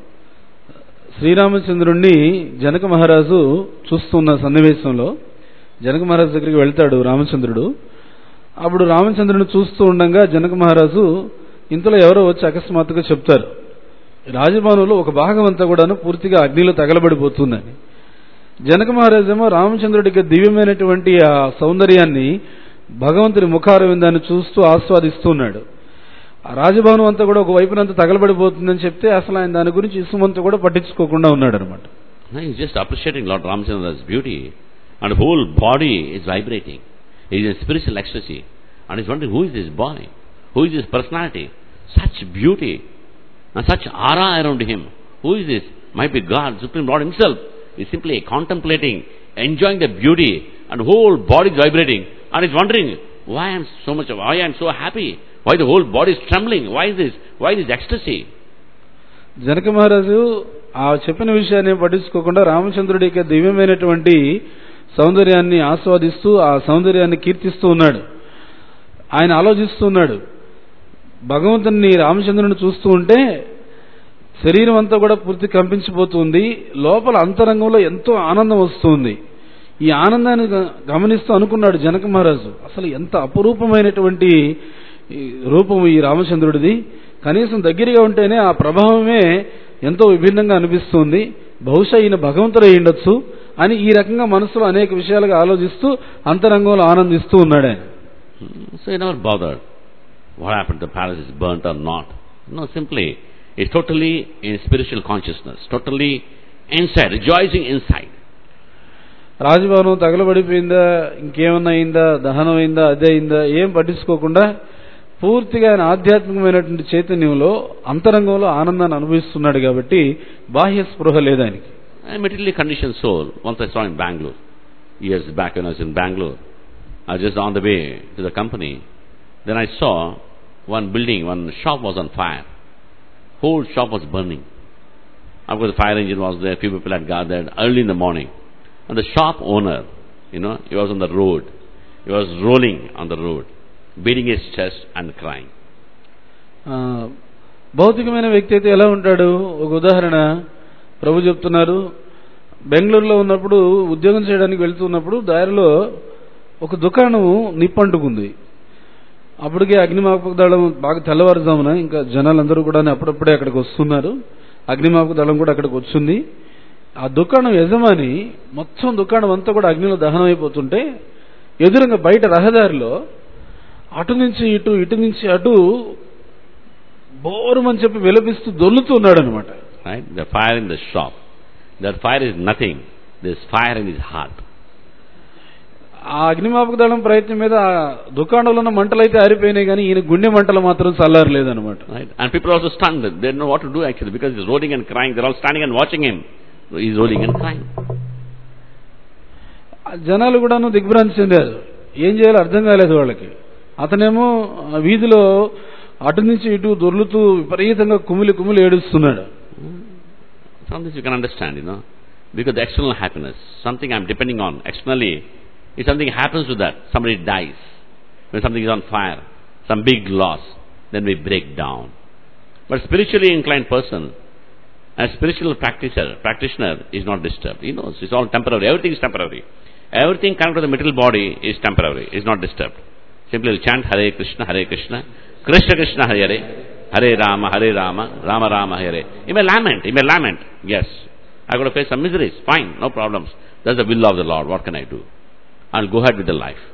[SPEAKER 2] శ్రీరామచంద్రుణ్ణి జనక మహారాజు చూస్తున్న సన్నివేశంలో జనక మహారాజు దగ్గరికి వెళ్తాడు రామచంద్రుడు. అప్పుడు రామచంద్రుడిని చూస్తూ ఉండగా జనక మహారాజు ఇంతలో ఎవరో వచ్చి అకస్మాత్తుగా చెప్తారు, రాజభవనంలో ఒక భాగం అంతా కూడాను పూర్తిగా అగ్నిలో తగలబడిపోతుందని. జనక మహారాజు ఏమో రామచంద్రుడికి దివ్యమైనటువంటి ఆ సౌందర్యాన్ని, భగవంతుని ముఖారవిందాన్ని చూస్తూ ఆస్వాదిస్తున్నాడు. ఆ రాజభవనం అంతా కూడా ఒక వైపునంతా తగలబడిపోతుందని చెప్తే అసలు ఆయన దాని గురించి ఇసుమంతా కూడా పట్టించుకోకుండా ఉన్నాడు అనమాట.
[SPEAKER 1] He's just appreciating Lord Ramachandra's beauty, and the whole body is vibrating. He is in spiritual ecstasy, and he's wondering, who is this boy? Who is this personality? Such beauty and such aura around him. Who is this? Might be God, Supreme Lord himself. He's simply contemplating, enjoying the beauty, and the whole body is vibrating, and he's wondering, why I am so happy? Why the whole body is trembling? Why is this? Why this ecstasy?
[SPEAKER 2] Janaka మహారాజు ఆ చెప్పిన విషయాన్ని పట్టించుకోకుండా రామచంద్రుడి యొక్క దివ్యమైనటువంటి సౌందర్యాన్ని ఆస్వాదిస్తూ ఆ సౌందర్యాన్ని కీర్తిస్తూ ఉన్నాడు. ఆయన ఆలోచిస్తూ ఉన్నాడు. భగవంతుని రామచంద్రుని చూస్తూ ఉంటే శరీరం అంతా కూడా పూర్తి కంపించిపోతుంది, లోపల అంతరంగంలో ఎంతో ఆనందం వస్తుంది. ఈ ఆనందాన్ని గమనిస్తూ అనుకున్నాడు జనక మహారాజు, అసలు ఎంత అపురూపమైనటువంటి రూపం ఈ రామచంద్రుడిది, కనీసం దగ్గరగా ఉంటేనే ఆ ప్రభావమే ఎంతో విభిన్నంగా అనిపిస్తుంది, బహుశా ఈయన భగవంతుడు అయి ఉండొచ్చు అని ఈ రకంగా మనసులో అనేక విషయాలుగా ఆలోచిస్తూ అంతరంగంలో ఆనందిస్తూ ఉన్నాడు ఆయన.
[SPEAKER 1] So he never bothered what happened, the palace is burnt or not. No, simply he's totally in spiritual consciousness, totally inside, rejoicing inside.
[SPEAKER 2] రాజభవనం తగలబడిపోయిందా, ఇంకేమన్నా అయిందా, దహనం అయిందా, అదే అయిందా, ఏం పట్టించుకోకుండా పూర్తిగా ఆయన ఆధ్యాత్మికమైనటువంటి చైతన్యంలో అంతరంగంలో ఆనందాన్ని అనుభవిస్తున్నాడు కాబట్టి బాహ్య స్పృహ లేదు ఆయనకి.
[SPEAKER 1] A materially conditioned soul. Once I saw in Bangalore, years back when I was in Bangalore, I was just on the way to the company. Then I saw one building, one shop was on fire. Whole shop was burning. Of course, the fire engine was there. Few people had gathered early in the morning. And the shop owner, he was on the road. He was rolling on the road, beating his chest and crying.
[SPEAKER 2] భౌతికమైన వ్యక్తి అయితే ఎలా ఉంటాడు? ఒక ఉదాహరణ ప్రభు చెప్తున్నారు. బెంగళూరులో ఉన్నప్పుడు ఉద్యోగం చేయడానికి వెళ్తున్నప్పుడు దారిలో ఒక దుకాణం నిప్పంటుకుంది. అప్పటికే అగ్నిమాపక దళం బాగా తెల్లవారుజామున ఇంకా జనాలందరూ కూడా అప్పుడప్పుడే అక్కడికి వస్తున్నారు. అగ్నిమాపక దళం కూడా అక్కడికి వచ్చింది. ఆ దుకాణం యజమాని మొత్తం దుకాణం అంతా కూడా అగ్నిలో దహనం అయిపోతుంటే ఎదురుగా బయట రహదారిలో అటు నుంచి ఇటు, ఇటు నుంచి అటు బోరుమని చెప్పి విలపిస్తూ దొల్లుతూ ఉన్నాడు అనమాట.
[SPEAKER 1] Right? The fire in the shop. That fire is nothing. There is fire in his heart.
[SPEAKER 2] ఆ అగ్నిమాపక దళం ప్రయత్నం మీద ఆ దుకాణంలో ఉన్న మంటలు అయితే ఆరిపోయినాయి కానీ ఈయన గుండె మంటలు మాత్రం చల్లారలేదన్నమాట.
[SPEAKER 1] Right? And people are also stunned. They don't know what to do actually because he's rolling and crying. They're all standing and watching him. He's rolling and crying.
[SPEAKER 2] జనాలు కూడాను దిగ్భ్రాంతి చెందారు. ఏం చేయాలో అర్థం కాలేదు వాళ్ళకి. అతనేమో వీధిలో అటు నుంచి ఇటు దొర్లుతూ విపరీతంగా కుమిలి కుమిలి ఏడుస్తున్నాడు.
[SPEAKER 1] From this you can understand, because the external happiness, something I'm depending on externally, if something happens to that, somebody dies, when something is on fire, some big loss, then we break down. But spiritually inclined person, a spiritual practitioner is not disturbed. He knows it's all temporary. Everything is temporary. Everything connected to the material body is temporary, is not disturbed. Simply chant Hare Krishna, Krishna Krishna, Hare Hare, Hare Rama, Rama Rama, Hare. He may lament. Yes, I got to face some miseries. Fine, no problems. That's the will of the Lord. What can I do? I'll go ahead with the life.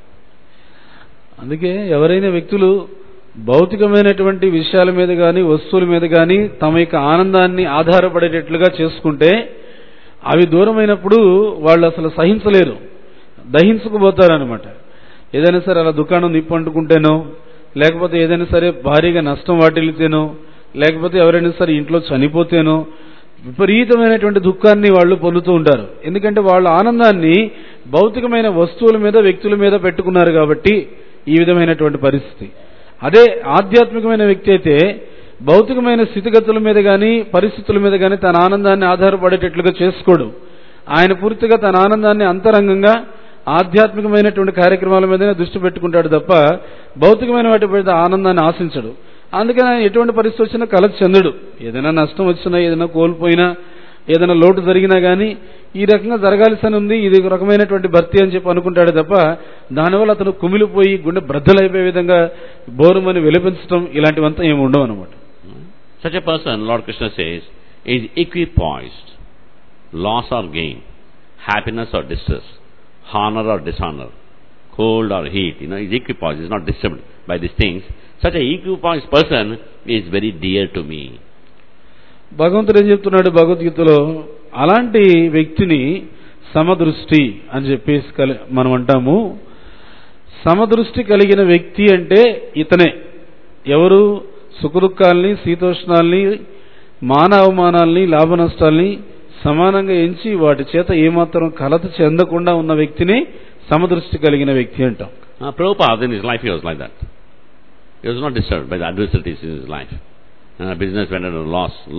[SPEAKER 2] అందుకే ఎవరైనా వ్యక్తులు భౌతికమైనటువంటి విషయాల మీద కానీ వస్తువుల మీద కానీ తమ యొక్క ఆనందాన్ని ఆధారపడేటట్లుగా చేసుకుంటే అవి దూరమైనప్పుడు వాళ్ళు అసలు సహించలేరు, దహించుకుపోతారనమాట. ఏదైనా సరే అలా దుకాణం నిప్పంటుకుంటేనో, లేకపోతే ఏదైనా సరే భారీగా నష్టం వాటిల్లితేనో, లేకపోతే ఎవరైనా సరే ఇంట్లో చనిపోతేనో విపరీతమైనటువంటి దుఃఖాన్ని వాళ్ళు పొందుతూ ఉంటారు. ఎందుకంటే వాళ్ళ ఆనందాన్ని భౌతికమైన వస్తువుల మీద, వ్యక్తుల మీద పెట్టుకున్నారు కాబట్టి ఈ విధమైనటువంటి పరిస్థితి. అదే ఆధ్యాత్మికమైన వ్యక్తి అయితే భౌతికమైన స్థితిగతుల మీద కానీ పరిస్థితుల మీద కానీ తన ఆనందాన్ని ఆధారపడేటట్లుగా చేసుకోడు. ఆయన పూర్తిగా తన ఆనందాన్ని అంతరంగంగా ఆధ్యాత్మికమైనటువంటి కార్యక్రమాల మీదనే దృష్టి పెట్టుకుంటాడు తప్ప భౌతికమైన వాటి మీద ఆనందాన్ని ఆశించడు. అందుకని ఆయన ఎటువంటి పరిస్థితి వచ్చినా కలత చెందడు. ఏదైనా నష్టం వచ్చినా, ఏదైనా కోల్పోయినా, ఏదైనా లోటు జరిగినా కానీ ఈ రకంగా జరగాల్సి ఉంది, ఇది ఒక రకమైనటువంటి భర్తీ అని చెప్పి అనుకుంటాడు తప్ప దానివల్ల అతను కుమిలిపోయి గుండె బ్రద్దలైపోయే విధంగా బోరుమని విలపించడం ఇలాంటివంతా ఏమి ఉండవు అనమాట.
[SPEAKER 1] Such a person, Lord Krishna says, is equipoised. Loss or gain, happiness or distress, honor or dishonor, cold or heat, is equipoised, is not disturbed by these things. Such a equipoised person is very dear to me.
[SPEAKER 2] భగవంతుడు ఏం చెప్తున్నాడు భగవద్గీతలో? అలాంటి వ్యక్తిని సమదృష్టి అని చెప్పేసి మనం అంటాము. సమదృష్టి కలిగిన వ్యక్తి అంటే ఇతనే. ఎవరు? సుఖదుఖాల్ని, శీతోష్ణాల్ని, మాన అవమానాల్ని, లాభ నష్టాల్ని సమానంగా ఎంచి వాటి చేత ఏమాత్రం కలత చెందకుండా ఉన్న వ్యక్తిని సమదృష్టి కలిగిన వ్యక్తి అంటాం.
[SPEAKER 1] Prabhupada in his life he was like that. He was not disturbed by the adversities in his life. Business went under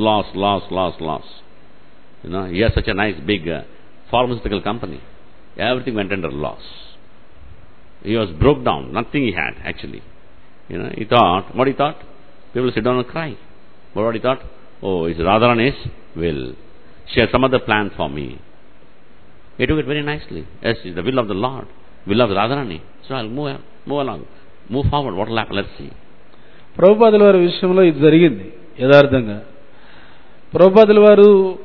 [SPEAKER 1] loss. He has such a nice big pharmaceutical company. Everything went under loss. He was broke down. Nothing he had actually. He thought, what he thought? People sit down and cry. But what he thought? Oh, it's Radharani's will. She has some other plan for me. He took it very nicely. Yes, it's the will of the Lord, will of Radharani. So I'll move along, move forward. What will happen? Let's see.
[SPEAKER 2] ప్రభుపాదుల వారి విషయంలో ఇది జరిగింది యథార్థంగా. ప్రభుపాదుల వారు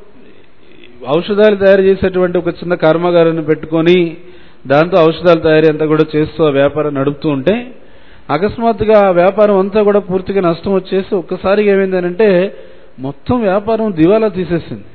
[SPEAKER 2] ఔషధాలు తయారు చేసేటువంటి ఒక చిన్న కర్మాగారాన్ని పెట్టుకొని దాంతో ఔషధాల తయారీ అంతా కూడా చేస్తూ ఆ వ్యాపారం నడుపుతూ ఉంటే అకస్మాత్తుగా ఆ వ్యాపారం అంతా కూడా పూర్తిగా నష్టం వచ్చేసి ఒక్కసారిగా ఏమైందనంటే మొత్తం వ్యాపారం దివాలా తీసేసింది.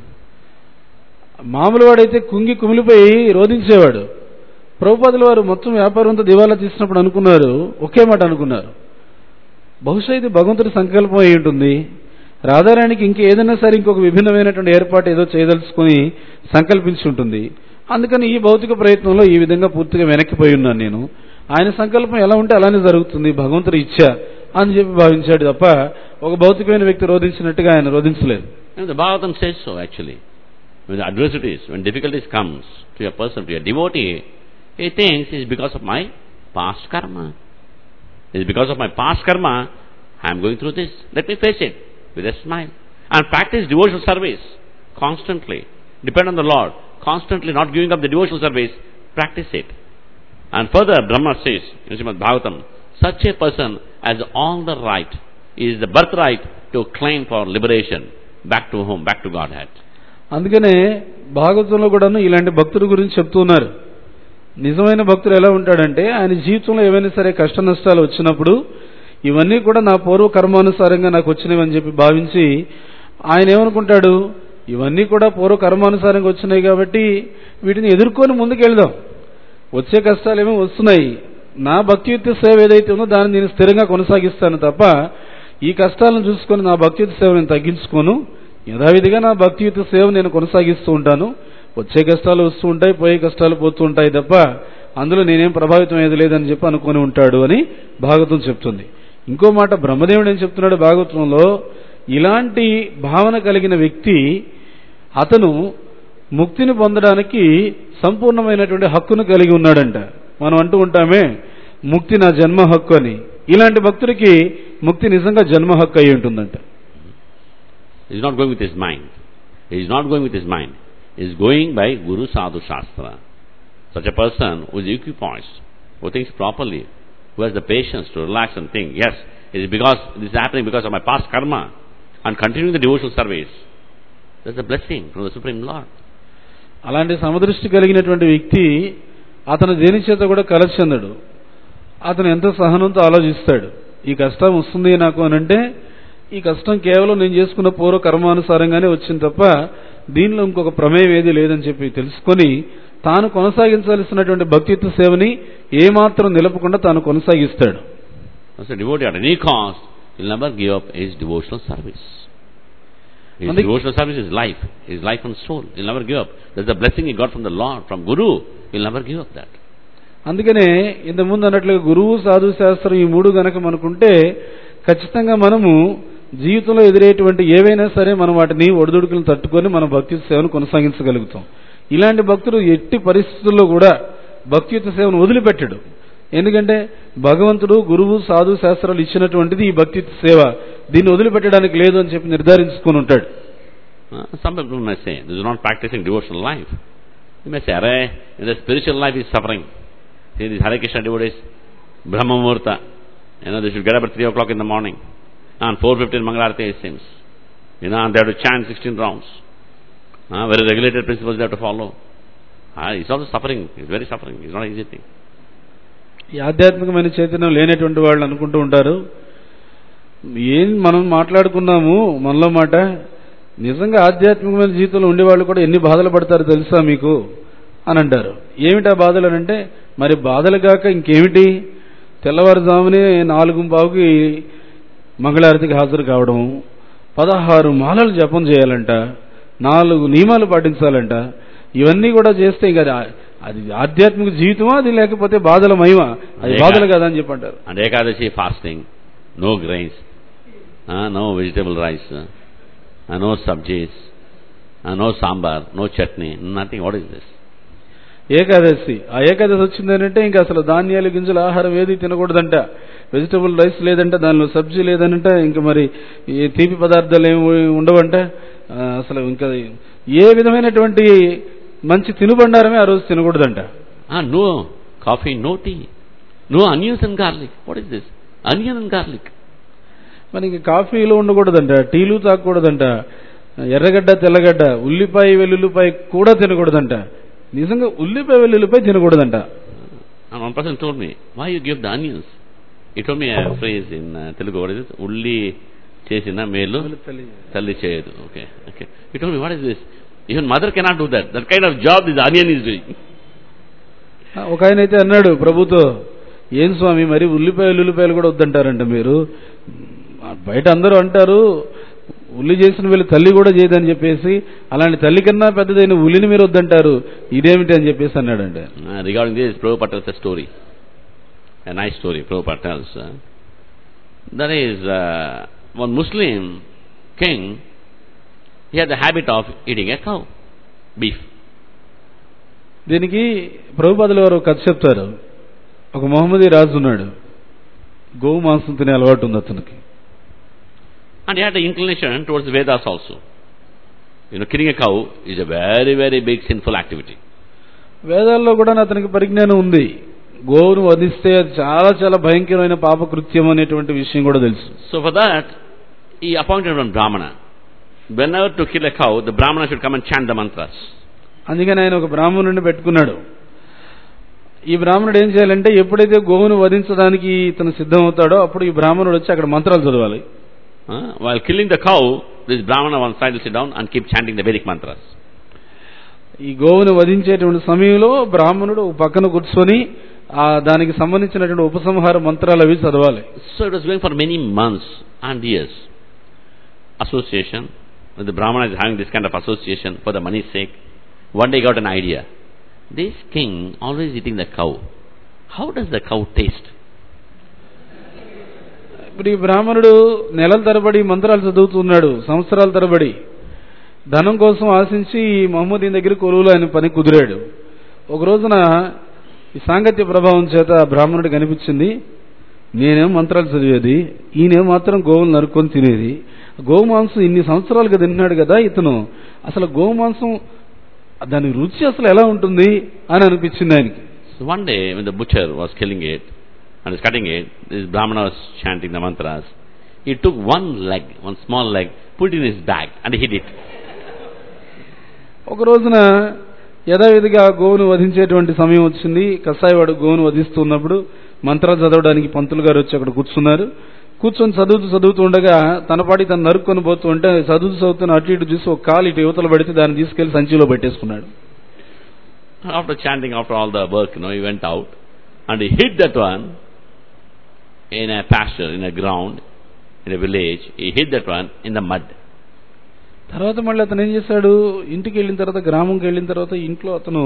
[SPEAKER 2] మామూలు వాడైతే కుమిలిపోయి రోధించేవాడు. ప్రభుపాదుల వారు మొత్తం వ్యాపారం అంతా దివాలా తీసినప్పుడు అనుకున్నారు, ఒకే మాట అనుకున్నారు, బహుశా ఇది భగవంతుడి సంకల్పం అయి ఉంటుంది. రాధారాణికి ఇంకేదైనా సరే ఇంకొక విభిన్నమైనటువంటి ఏర్పాటు ఏదో చేయదలుచుకుని సంకల్పించి ఉంటుంది. అందుకని ఈ భౌతిక ప్రయత్నంలో ఈ విధంగా పూర్తిగా వెనక్కిపోయి ఉన్నాను నేను. ఆయన సంకల్పం ఎలా ఉంటే అలానే జరుగుతుంది, భగవంతుడి ఇచ్చ అని చెప్పి భావించాడు తప్ప ఒక భౌతికమైన వ్యక్తి రోధించినట్టుగా ఆయన రోధించలేదు.
[SPEAKER 1] The Bhagavatam says so actually. When the adversities, when difficulties comes to a person, to a devotee, he thinks it's because of my past karma. It's because of my past karma I am going through this. Let me face it with a smile. And practice devotional service constantly. Depend on the Lord. Constantly not giving up the devotional service. Practice it. And further, Brahma says in Srimad Bhagavatam, such a person has all the right, is the birthright to claim for liberation. Back to home, back to Godhead.
[SPEAKER 2] అందుకనే భాగవతంలో కూడాను ఇలాంటి భక్తుల గురించి చెప్తున్నారు. నిజమైన భక్తుడు ఎలా ఉంటాడంటే ఆయన జీవితంలో ఏవైనా సరే కష్ట నష్టాలు వచ్చినప్పుడు ఇవన్నీ కూడా నా పూర్వ కర్మానుసారంగా నాకు వచ్చినవని చెప్పి భావించి ఆయన ఏమనుకుంటాడు, ఇవన్నీ కూడా పూర్వ కర్మానుసారంగా వచ్చినాయి కాబట్టి వీటిని ఎదుర్కొని ముందుకెళ్దాం. వచ్చే కష్టాలు ఏమో వస్తున్నాయి, నా భక్తియుక్త సేవ ఏదైతే ఉందో దాన్ని నేను స్థిరంగా కొనసాగిస్తాను తప్ప ఈ కష్టాలను చూసుకొని నా భక్తియుక్త సేవ నేను తగ్గించుకోను. యథావిధిగా నా భక్తియుక్త సేవ నేను కొనసాగిస్తూ ఉంటాను. వచ్చే కష్టాలు వస్తూ ఉంటాయి, పోయే కష్టాలు పోతూ ఉంటాయి తప్ప అందులో నేనేం ప్రభావితం ఏది లేదని చెప్పి అనుకొని ఉంటాడు అని భాగవతం చెప్తుంది. ఇంకో మాట బ్రహ్మదేవుడు ఏం చెప్తున్నాడు భాగవతంలో, ఇలాంటి భావన కలిగిన వ్యక్తి అతను ముక్తిని పొందడానికి సంపూర్ణమైనటువంటి హక్కును కలిగి ఉన్నాడంట. మనం అంటూ ఉంటామే ముక్తి నా జన్మ హక్కు అని. ఇలాంటి భక్తుడికి ముక్తి నిజంగా జన్మ హక్కు అయి ఉంటుందంట.
[SPEAKER 1] He is not going with his mind. He is not going with his mind. He is going by Guru Sadhu Shastra. Such a person who is equipoised, who thinks properly, who has the patience to relax and think, yes, it is because this is happening because of my past karma, and continuing the devotional service. That's a blessing from the Supreme Lord.
[SPEAKER 2] అలాంటి సమదృష్టి కలిగినటువంటి వ్యక్తి అతను దేని చేత కూడా కలత చెందడు. అతను ఎంతో సహనంతో ఆలోచిస్తాడు. ఈ కష్టం వస్తుంది నాకు అని అంటే ఈ కష్టం కేవలం నేను చేసుకున్న పూర్వ కర్మానుసారంగానే వచ్చింది తప్ప దీనిలో ఇంకొక ప్రమేయం ఏది లేదని చెప్పి తెలుసుకొని తాను కొనసాగించాల్సినటువంటి భక్తిత్వ సేవని ఏమాత్రం నిలపకుండా తాను కొనసాగిస్తాడు.
[SPEAKER 1] As a devotee at any cost, he will never give up his devotional service. His devotional service is life. His life and soul. He will never give up. That's the blessing he got from the Lord, from Guru. He will never give up that.
[SPEAKER 2] అందుకనే ఇంతకుముందు అన్నట్లుగా గురువు సాధు శాస్త్రం ఈ మూడు గనక మనకుంటే ఖచ్చితంగా మనము జీవితంలో ఎదురయ్యేటువంటి ఏవైనా సరే మనం వాటిని ఒడిదుడుకులను తట్టుకొని మన భక్తి సేవను కొనసాగించగలుగుతాం. ఇలాంటి భక్తుడు ఎట్టి పరిస్థితుల్లో కూడా భక్తియుత సేవను వదిలిపెట్టడు. ఎందుకంటే భగవంతుడు గురువు సాధు శాస్త్రాలు ఇచ్చినటువంటిది ఈ భక్తియుత సేవ, దీన్ని వదిలిపెట్టడానికి లేదు అని చెప్పి నిర్ధారించుకొని ఉంటాడు.
[SPEAKER 1] Some people may say, this is not practicing devotional life. You may say, Array, in the spiritual life is suffering. See, these Hare Krishna devotees, Brahma Muhurta, they should get up at 3 o'clock in the morning. And 4:15 Mangalarati it seems. And they have to chant 16 rounds. Very regulated principles they have to follow. He's also suffering. He's very suffering. It's not an easy thing.
[SPEAKER 2] ఈ ఆధ్యాత్మికమైన చైతన్యం లేనటువంటి వాళ్ళు అనుకుంటూ ఉంటారు, ఏం మనం మాట్లాడుకున్నాము మనలో మాట, నిజంగా ఆధ్యాత్మికమైన జీవితంలో ఉండేవాళ్ళు కూడా ఎన్ని బాధలు పడతారో తెలుసా మీకు అని అంటారు. ఏమిటా బాధలు అని అంటే, మరి బాధలు కాక ఇంకేమిటి, తెల్లవారుజామునే 4:15కి మంగళారతికి హాజరు కావడం, 16 మాలలు జపం చేయాలంట, 4 నియమాలు పాటించాలంట, ఇవన్నీ కూడా చేస్తే ఇంకా అది ఆధ్యాత్మిక జీవితమా అది లేకపోతే బాధల మహిమ, అది బాధలు కదా అని చెప్పంటారు.
[SPEAKER 1] And Ekadashi fasting, no grains, no vegetable rice, no sabzis, no sambar, no chutney, nothing. What is this?
[SPEAKER 2] Ekadashi. ఆ ఏకాదశి వచ్చిందనంటే ఇంకా అసలు ధాన్యాలు గింజలు ఆహారం ఏది తినకూడదంట, వెజిటబుల్ రైస్ లేదంట, దానిలో సబ్జీ లేదనంట, ఇంకా మరి తీపి పదార్థాలు ఏమి ఉండవంట, అసలు ఇంకా ఏ విధమైనటువంటి మంచి తినుబండారమే ఆ రోజు తినకూడదంట.
[SPEAKER 1] No coffee, no tea, no onions and garlic. What is this? Onion and garlic.
[SPEAKER 2] మనకి కాఫీలో ఉండకూడదంట, టీలు తాగకూడదంట, ఎర్రగడ్డ తెల్లగడ్డ, ఉల్లిపాయ వెల్లుల్లిపాయ కూడా తినకూడదంట. నిజంగా ఉల్లిపాయ వెల్లుల్లిపాయ తినకూడదంట.
[SPEAKER 1] And one person told me, why you give the onions? He told me a phrase in Telugu. What is it? Ulli chesina melu talli cheyadu. Okay. He told me, what is this? Even mother cannot do that. That kind of job this onion is doing.
[SPEAKER 2] ఒక ఆయన అయితే అన్నాడు ప్రభుతో, ఏం స్వామి మరి ఉల్లిపాయలు కూడా వద్దంటారంట మీరు? బయట అందరూ అంటారు ఉల్లి చేసిన వీళ్ళు తల్లి కూడా చేయదని చెప్పేసి, అలాంటి తల్లి కన్నా పెద్దదైన ఉల్లిని మీరు వద్దంటారు, ఇదేమిటి అని చెప్పేసి అన్నాడంటే.
[SPEAKER 1] Regarding this, Prabhupada tells a story, a nice story Prabhupada tells. There is one Muslim king, he had the habit of eating a cow, beef.
[SPEAKER 2] దీనికి ప్రభుపాదుల వారు కథ చెప్తారు. ఒక మహమ్మదీ రాజు ఉన్నాడు, గోవు మాంసం తినే అలవాటు ఉంది అతనికి.
[SPEAKER 1] And he had the inclination towards the Vedas also. Killing a cow is a very, very big sinful activity.
[SPEAKER 2] వేదాల్లో కూడా అతనికి పరిజ్ఞానం ఉంది. గోవును వధిస్తే అది చాలా చాలా భయంకరమైన పాపకృత్యం అనేటువంటి విషయం కూడా తెలుసు.
[SPEAKER 1] So for that, he appointed one Brahmana. Whenever to kill a cow, the Brahmana should come and chant the mantras.
[SPEAKER 2] అందుకని ఆయన ఒక బ్రాహ్మణుడిని పెట్టుకున్నాడు. ఈ బ్రాహ్మణుడు ఏం చేయాలంటే ఎప్పుడైతే గోవును వధించడానికి ఇతను సిద్ధమవుతాడో అప్పుడు ఈ బ్రాహ్మణుడు వచ్చి అక్కడ మంత్రాలు చదవాలి.
[SPEAKER 1] While killing the cow, this Brahmana one side will sit down and keep chanting the Vedic mantras.
[SPEAKER 2] ఈ గోవును వధించేటువంటి సమయంలో బ్రాహ్మణుడు పక్కన కూర్చొని దానికి సంబంధించినటువంటి ఉపసంహార మంత్రాలు అవి చదవాలి.
[SPEAKER 1] So it was going for many months and years. Association, the Brahmana is having this kind of association for the money's sake. One day he got an idea. This king always eating the cow. How does the cow taste?
[SPEAKER 2] ఇప్పుడు ఈ బ్రాహ్మణుడు నెలల తరబడి మంత్రాలు చదువుతున్నాడు, సంవత్సరాల తరబడి ధనం కోసం ఆశించి మహమ్మదీన్ దగ్గర కొలువులో ఆయన పని కుదిరాడు. ఒక రోజున ఈ సాంగత్య ప్రభావం చేత బ్రాహ్మణుడికి అనిపించింది, నేనేం మంత్రాలు చదివేది, ఈయనేం మాత్రం గోవులు నరుక్కొని తినేది, గోమాంసం ఇన్ని సంవత్సరాలుగా తిన్నాడు కదా ఇతను, అసలు గోమాంసం దాని రుచి అసలు ఎలా ఉంటుంది అని అనిపించింది ఆయనకి.
[SPEAKER 1] So one day when the butcher was killing it and was cutting it, this Brahmana was chanting the mantras. He took one leg, one small leg, put it in his bag and hid it.
[SPEAKER 2] ఒక రోజున యథావిధిగా గోవును వధించేటువంటి సమయం వచ్చింది. కసాయివాడు గోవును వధిస్తున్నప్పుడు మంత్రాలు చదవడానికి పంతులు గారు వచ్చి అక్కడ కూర్చున్నారు. కూర్చొని చదువుతూ ఉండగా తన పాటి తను నరుక్కొని పోతూ ఉంటే చదువుతున్న అటు ఇటు చూసి ఒక కాలు ఇటు యువతలు పడితే దాన్ని తీసుకెళ్లి సంచిలో పెట్టేసుకున్నాడు.
[SPEAKER 1] After chanting, after all the work, he went out and he hid that one in a pasture, in a ground, in a village. He hid that one in the mud.
[SPEAKER 2] తర్వాత మళ్ళీ అతను ఏం చేశాడు, ఇంటికి వెళ్ళిన తర్వాత, గ్రామంకి వెళ్ళిన తర్వాత ఇంట్లో అతను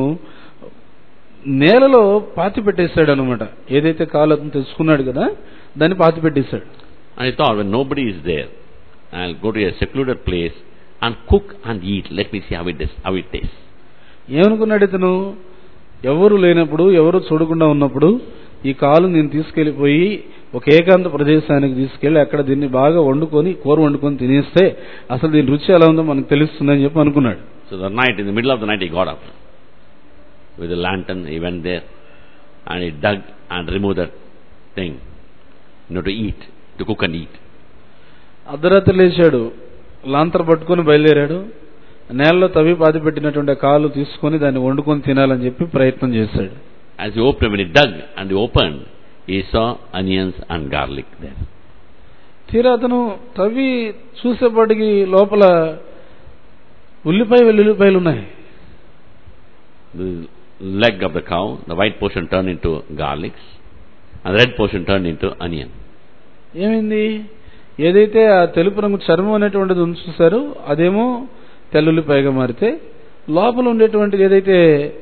[SPEAKER 2] నేలలో పాతి పెట్టేశాడు అనమాట. ఏదైతే కాలు అతను తెచ్చుకున్నాడు కదా దాన్ని పాతి పెట్టేశాడు.
[SPEAKER 1] And he thought, when nobody is there, I'll go to a secluded place and cook and eat. Let me see how it tastes.
[SPEAKER 2] ఏమనుకున్నాడు ఇతను, ఎవరు లేనప్పుడు, ఎవరు చూడకుండా ఉన్నప్పుడు ఈ కాలు నేను తీసుకెళ్లిపోయి ఒక ఏకాంత ప్రదేశానికి తీసుకెళ్లి అక్కడ దీన్ని బాగా కూర వండుకొని తినేస్తే అసలు దీని రుచి ఎలా ఉందో మనకు తెలుస్తుందని చెప్పి అనుకున్నాడు.
[SPEAKER 1] So the night, in the middle of the night, he got up with a lantern. He went there and he dug and removed that thing, to eat, to cook and eat.
[SPEAKER 2] అర్ధరాత్రి లేచాడు, లాంతర్ పట్టుకొని బయలుదేరాడు. నేలలో తవ్వి పాతి పెట్టినటువంటి కాలు తీసుకొని దాన్ని వండుకొని తినాలని చెప్పి ప్రయత్నం చేశాడు.
[SPEAKER 1] As he opened, when he dug and he opened, he saw onions and garlic there.
[SPEAKER 2] తీరా అతను తవ్వి చూసేపాటికి లోపల వెల్లుల్లిపాయలు ఉన్నాయి.
[SPEAKER 1] The leg of the cow, the white portion turned into garlics and the red portion turned into onion.
[SPEAKER 2] ఏమైంది, ఏదైతే ఆ తెలుపు రంగు చర్మం అనేటువంటిది చూసారో అదేమో తెల్లుల్లిపాయగా మారితే లోపల ఉండేటువంటిది ఏదైతే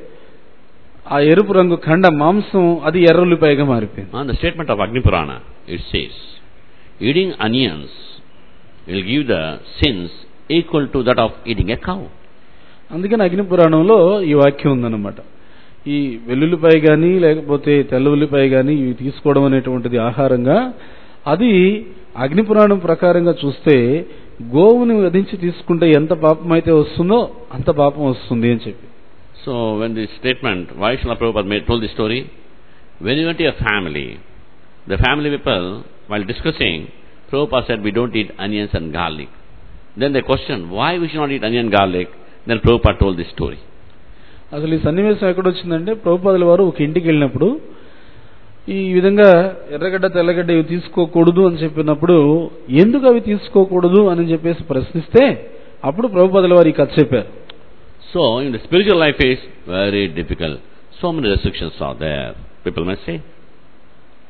[SPEAKER 2] ఆ ఎరుపు రంగు ఖండ మాంసం అది ఎర్రుల్లిపాయగా మారిపోయింది.
[SPEAKER 1] On the statement of Agni Purana, it says, eating onions will give the sins equal to that of eating a cow.
[SPEAKER 2] అందుకని అగ్ని పురాణంలో ఈ వాక్యం ఉందన్నమాట. ఈ వెల్లుల్లిపాయ కానీ లేకపోతే తెల్ల ఉల్లిపాయ కానీ ఇవి తీసుకోవడం అనేటువంటిది ఆహారంగా, అది అగ్ని పురాణం ప్రకారంగా చూస్తే గోవుని వధించి తీసుకుంటే ఎంత పాపం అయితే వస్తుందో అంత పాపం వస్తుంది అని చెప్పి.
[SPEAKER 1] So when this statement, why Srila Prabhupada told this story, when you went to a family, the family people, while discussing, Prabhupada said, we don't eat onions and garlic. Then they questioned, why we should not eat onion and garlic? Then Prabhupada told this story.
[SPEAKER 2] అసలు ఈ సన్నివేశం ఎక్కడొచ్చిందంటే, ప్రభుపాదుల వారు ఒక ఇంటికి వెళ్ళినప్పుడు ఈ విధంగా ఎర్రగడ్డ తెల్లగడ్డ ఇవి తీసుకోకూడదు అని చెప్పినప్పుడు ఎందుకు అవి తీసుకోకూడదు అని చెప్పేసి ప్రశ్నిస్తే అప్పుడు ప్రభుపాదుల వారు ఈ కథ చెప్పారు.
[SPEAKER 1] So in the spiritual life is very difficult. So many restrictions are there, people must say.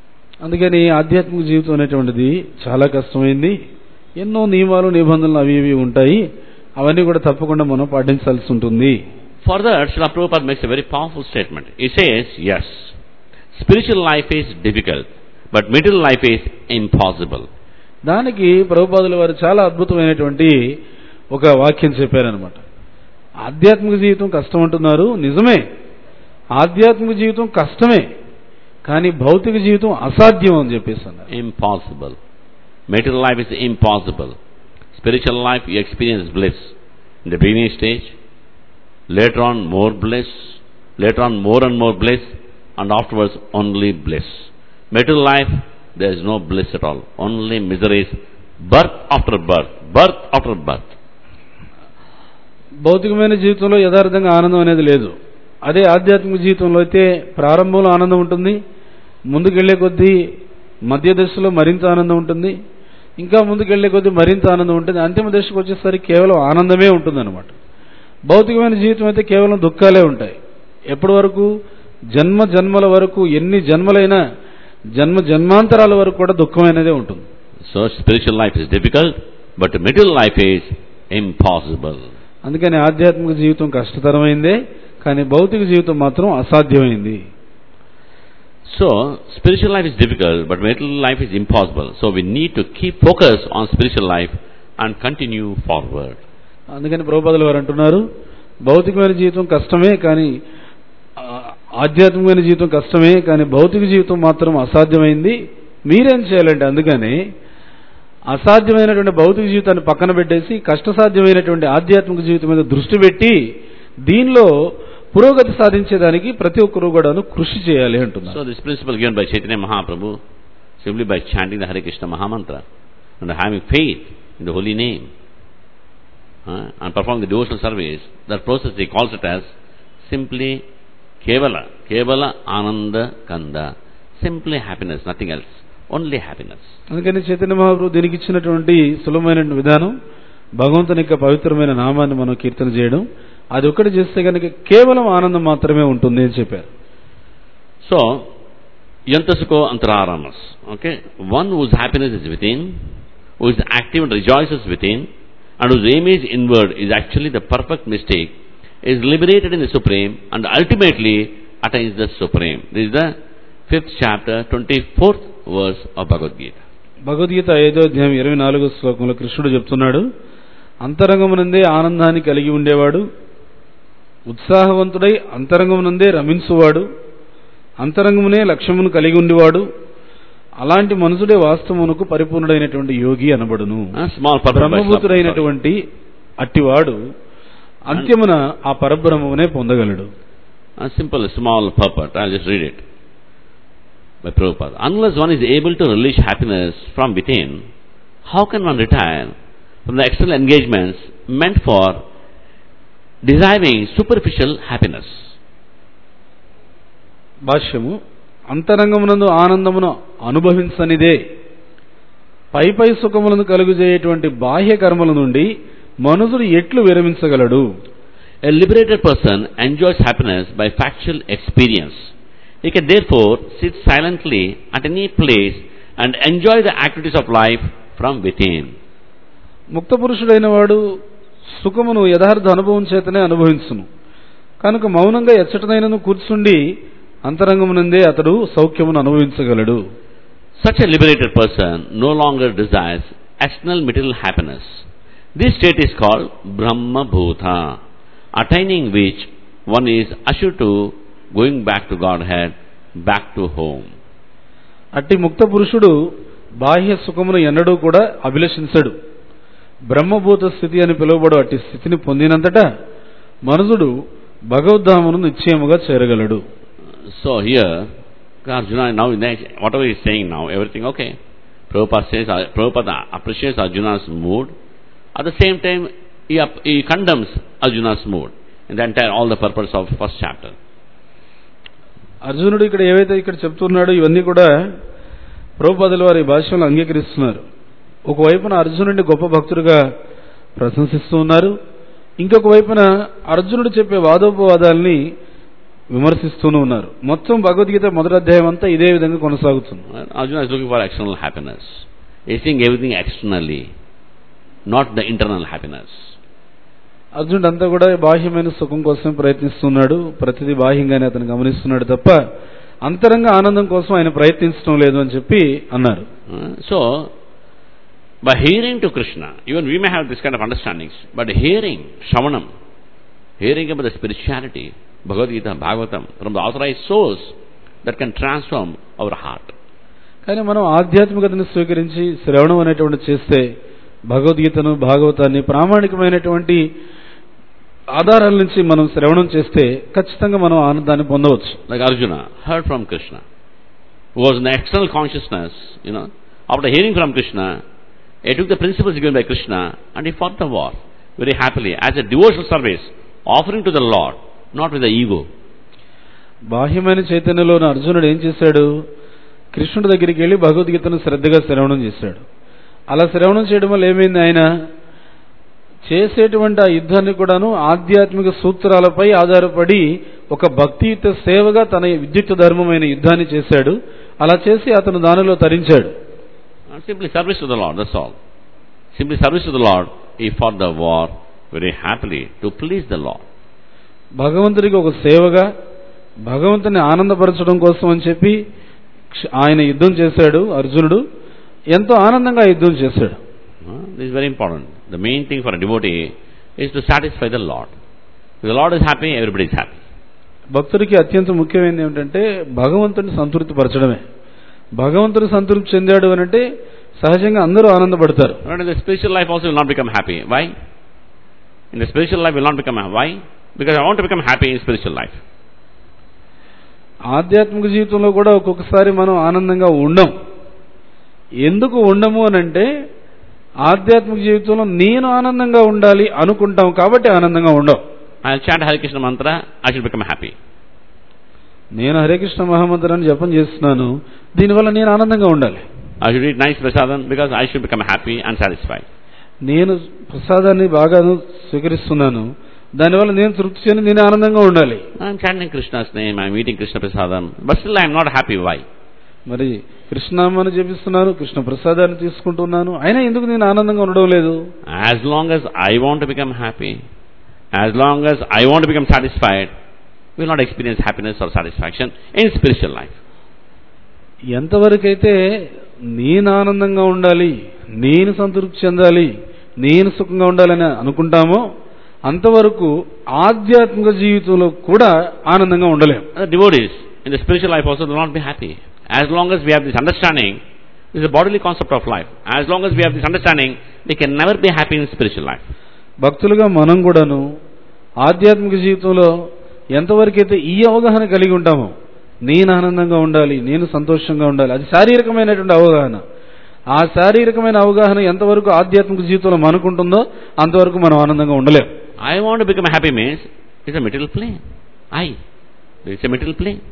[SPEAKER 2] అందుకని ఆధ్యాత్మిక జీవితం అనేటువంటిది చాలా కష్టమైంది. ఎన్నో నియమాలు నిబంధనలు అవి ఇవి ఉంటాయి. అవన్నీ కూడా తప్పకుండా మనం పాటించాల్సి ఉంటుంది.
[SPEAKER 1] Further, Srila Prabhupada makes a very powerful statement. He says, yes, spiritual life is difficult, but material life is impossible.
[SPEAKER 2] దానికి ప్రభుపాదుల వారు చాలా అద్భుతమైనటువంటి ఒక వాక్యం చెప్పారనమాట. ఆధ్యాత్మిక జీవితం కష్టం అంటున్నారు, నిజమే. ఆధ్యాత్మిక జీవితం కష్టమే, కానీ భౌతిక జీవితం అసాధ్యం అని చెప్పేసి అన్నారు.
[SPEAKER 1] Impossible. Material life is impossible. Spiritual life, you experience bliss. In the beginning stage, later on more bliss, later on more and more bliss, and afterwards only bliss. Material life, there is no bliss at all. Only miseries, birth after birth, birth after birth.
[SPEAKER 2] భౌతికమైన జీవితంలో యథార్థంగా ఆనందం అనేది లేదు. అదే ఆధ్యాత్మిక జీవితంలో అయితే ప్రారంభంలో ఆనందం ఉంటుంది, ముందుకెళ్లే కొద్దీ మధ్య దశలో మరింత ఆనందం ఉంటుంది, ఇంకా ముందుకెళ్లే కొద్దీ మరింత ఆనందం ఉంటుంది, అంతిమ దశకు వచ్చేసరికి కేవలం ఆనందమే ఉంటుందన్నమాట. భౌతికమైన జీవితం అయితే కేవలం దుఃఖాలే ఉంటాయి. ఎప్పటి వరకు? జన్మ జన్మల వరకు, ఎన్ని జన్మలైనా జన్మ జన్మాంతరాల వరకు కూడా దుఃఖమైనదే ఉంటుంది.
[SPEAKER 1] So spiritual life is difficult, but material life is impossible.
[SPEAKER 2] అందుకని ఆధ్యాత్మిక జీవితం కష్టతరమైందే, కానీ భౌతిక జీవితం మాత్రం అసాధ్యమైంది.
[SPEAKER 1] So spiritual life is difficult, but material life is impossible. So we need to keep focus on spiritual life and continue forward.
[SPEAKER 2] అందుకని ప్రభుపాదుల వారు అంటున్నారు, భౌతికమైన జీవితం కష్టమే, కానీ ఆధ్యాత్మికమైన జీవితం కష్టమే, కానీ భౌతిక జీవితం మాత్రం అసాధ్యమైంది. మీరేం చేయాలంటే అందుకని అసాధ్యమైనటువంటి భౌతిక జీవితాన్ని పక్కన పెట్టేసి కష్టసాధ్యమైనటువంటి ఆధ్యాత్మిక జీవితం మీద దృష్టి పెట్టి దీనిలో పురోగతి సాధించేదానికి ప్రతి ఒక్కరూ కూడా కృషి చేయాలి అంటున్నారు.
[SPEAKER 1] So this principle given by Chaitanya Mahaprabhu, simply by chanting the Hare Krishna Mahamantra and having faith in the holy name and performing the devotional service, that process he calls it as simply Kevala Ananda Kanda, simply happiness, nothing else, only happiness.
[SPEAKER 2] అందుకని చైతన్య మహాప్రభు దీనికి ఇచ్చినటువంటి సులభమైన విధానం భగవంతుని యొక్క పవిత్రమైన నామాన్ని మనం కీర్తన చేయడం. అది ఒకటి చేస్తే కనుక కేవలం ఆనందం మాత్రమే ఉంటుంది అని చెప్పారు.
[SPEAKER 1] So Yantasuko Antararamas, okay, one whose happiness is within, who is active and rejoices within, and whose aim is inward, is actually the perfect mistake, is liberated in the Supreme and ultimately attains the Supreme. This is the 5th chapter, 24th verse of Bhagavad Gita.
[SPEAKER 2] Bhagavad Gita 5వ అధ్యాయం 24వ శ్లోకంలో కృష్ణుడు చెప్తున్నాడు, అంతరంగమునందే ఆనందాన్ని కలిగి ఉండేవాడు, ఉత్సాహవంతుడై అంతరంగమునందే రమించువాడు, అంతరంగమునే లక్ష్యమును కలిగి ఉండేవాడు, అలాంటి మనుషుడే వాస్తవమునకు పరిపూర్ణుడైనటువంటి యోగి అనబడును. బ్రహ్మభూతుడైనటువంటి అట్టివాడు అంత్యమున ఆ పరబ్రహ్మమునే పొందగలడు.
[SPEAKER 1] Simple small purport, I'll just read it by Prabhupada. Unless one is able to release happiness from within, how can one retire from the external engagements meant for desiring superficial happiness?
[SPEAKER 2] భాష్యము, అంతరంగమునందు ఆనందమును అనుభవించనిదే పై పై సుఖములను కలుగుజేయేటువంటి బాహ్య కర్మల నుండి మనుషుడు ఎట్లు విరమించగలడు?
[SPEAKER 1] A liberated person enjoys happiness by factual experience. He can therefore sit silently at any place and enjoy the activities of life from within.
[SPEAKER 2] ముక్త పురుషుడైన వాడు సుఖమును యథార్థ అనుభవం చేతనే అనుభవించును. కనుక మౌనంగా ఎచ్చటనైనను కూర్చుండి అంతరంగమునందే అతడు సౌఖ్యమును అనుభవించగలడు.
[SPEAKER 1] Such a liberated person no longer desires external material happiness. This state is called Brahma Bhuta, attaining which one is assured to going back to Godhead, back to home.
[SPEAKER 2] అట్టి ముక్త పురుషుడు బాహ్య సుఖమును ఎన్నడూ కూడా అభిలషించడు. బ్రహ్మభూత స్థితి అని పిలువబడు అట్టి స్థితిని పొందినంతటా మనుషుడు భగవద్ధామను నిశ్చయముగా చేరగలడు.
[SPEAKER 1] So here, Arjuna now, whatever he is saying now, everything okay. Prabhupada appreciates Arjuna's mood. At the same time, he condemns Arjuna's mood in the entire, all the purpose of first chapter.
[SPEAKER 2] అర్జునుడు ఇక్కడ ఏవైతే ఇక్కడ చెప్తున్నాడో ఇవన్నీ కూడా ప్రభుపాదుల వారి భాష్యంలో అంగీకరిస్తున్నారు. ఒకవైపున అర్జునుడిని గొప్ప భక్తుడిగా ప్రశంసిస్తూ ఉన్నారు, ఇంకొక వైపున అర్జునుడు చెప్పే వాదోపవాదాలని విమర్శిస్తూనే ఉన్నారు. మొత్తం భగవద్గీత మొదటి అధ్యాయం అంతా ఇదే విధంగా కొనసాగుతుంది.
[SPEAKER 1] Arjuna is looking for external happiness. He is seeing everything externally, not the internal happiness.
[SPEAKER 2] అర్జునుడు అంతా కూడా బాహ్యమైన సుఖం కోసం ప్రయత్నిస్తున్నాడు. ప్రతిదీ బాహ్యంగానే అతను గమనిస్తున్నాడు తప్ప అంతరంగ ఆనందం కోసం ఆయన ప్రయత్నించడం లేదు అని చెప్పి అన్నారు.
[SPEAKER 1] So, by hearing to Krishna, even we may have this kind of understandings, but hearing, Shravanam, hearing about the spirituality, Bhagavad Gita, Bhagavatam, from the authorized source, that can transform our heart.
[SPEAKER 2] కానీ మనం ఆధ్యాత్మికతను స్వీకరించి శ్రవణం అనేటువంటి చేస్తే భగవద్గీతను భాగవతాన్ని ప్రామాణికమైనటువంటి ఆధారాల నుంచి మనం శ్రవణం చేస్తే ఖచ్చితంగా మనం ఆనందాన్ని పొందవచ్చు.
[SPEAKER 1] Like Arjuna heard from Krishna, who was in the external consciousness, after hearing from Krishna, he took the principles given by Krishna and he fought the war very happily as a devotional service, offering to the Lord, not with the ego.
[SPEAKER 2] బాహ్యమైన చైతన్యంలోని అర్జునుడు ఏం చేశాడు? కృష్ణుడి దగ్గరికి వెళ్ళి భగవద్గీతను శ్రద్ధగా శ్రవణం చేశాడు. అలా శ్రవణం చేయడం వల్ల ఏమైంది? ఆయన చేసేటువంటి ఆ యుద్ధాన్ని కూడాను ఆధ్యాత్మిక సూత్రాలపై ఆధారపడి ఒక భక్తియుత సేవగా తన విద్యుక్త ధర్మమైన యుద్ధాన్ని చేశాడు. అలా చేసి అతను దానిలో తరించాడు.
[SPEAKER 1] Simply service to the Lord, that's all. Simply service to the Lord, he fought the war very happily to please the Lord.
[SPEAKER 2] భగవంతుడికి ఒక సేవగా భగవంతుని ఆనందపరచడం కోసం అని చెప్పి ఆయన యుద్ధం చేశాడు. అర్జునుడు ఎంతో ఆనందంగా యుద్ధం చేశాడు.
[SPEAKER 1] This is very important. The main thing for a devotee is to satisfy the Lord. If the Lord is happy, everybody is happy.
[SPEAKER 2] భక్తుడికి అత్యంత ముఖ్యమైనది ఏమిటంటే భగవంతుని సంతృప్తి పరచడమే. భగవంతుడు సంతృప్తి చెందాడు అని అంటే సహజంగా అందరూ ఆనందపడతారు.
[SPEAKER 1] In the spiritual life also will not become happy. Why? In the spiritual life will not become happy. Why? Because I want to become happy in spiritual life.
[SPEAKER 2] ఆధ్యాత్మిక జీవితంలో కూడా ఒక్కొక్కసారి మనం ఆనందంగా ఉండం. ఎందుకు ఉండము అని అంటే ఆధ్యాత్మిక జీవితంలో నేను ఆనందంగా ఉండాలి అనుకుంటాం కాబట్టి ఆనందంగా ఉండం.
[SPEAKER 1] I will chant Hare Krishna mantra, I should become happy.
[SPEAKER 2] నేను హరే కృష్ణ మహామంత్రాన్ని జపం చేస్తున్నాను, దీనివల్ల నేను ఆనందంగా ఉండాలి.
[SPEAKER 1] I should eat nice prasadam because I should become happy and satisfied.
[SPEAKER 2] నేను ప్రసాదాన్ని బాగా స్వీకరిస్తున్నాను, దానివల్ల నేను తృప్తి చెంది నేను ఆనందంగా ఉండాలి.
[SPEAKER 1] I am chanting Krishna's name, I am eating Krishna prasadam, but still I am not happy. Why?
[SPEAKER 2] మరి కృష్ణనామాన్ని జపిస్తున్నాను, కృష్ణ ప్రసాదాన్ని తీసుకుంటున్నాను, అయినా ఎందుకు నేను ఆనందంగా ఉండడం లేదు?
[SPEAKER 1] As long as I want to become happy, as long as I want to become satisfied, we will not experience happiness or satisfaction in spiritual life.
[SPEAKER 2] ఎంతవరకైతే నేను ఆనందంగా ఉండాలి, నేను సంతృప్తి చెందాలి, నేను సుఖంగా ఉండాలని అనుకుంటామో అంతవరకు ఆధ్యాత్మిక జీవితంలో కూడా ఆనందంగా ఉండలేం.
[SPEAKER 1] Devotees in the spiritual life also will not be happy. As long as we have this understanding, this is a bodily concept of life. As long as we have this understanding, we can never be happy in spiritual life.
[SPEAKER 2] భక్తులుగా మనం కూడాను ఆధ్యాత్మిక జీవితంలో ఎంతవరకైతే ఈ అవగాహన కలిగి ఉంటామో, నేను ఆనందంగా ఉండాలి, నేను సంతోషంగా ఉండాలి, అది శారీరకమైనటువంటి అవగాహన. ఆ శారీరకమైన అవగాహన ఎంతవరకు ఆధ్యాత్మిక జీవితంలో మనకుంటుందో అంతవరకు మనం ఆనందంగా ఉండలేం.
[SPEAKER 1] I want to become happy means it's a material plane. It's a material plane.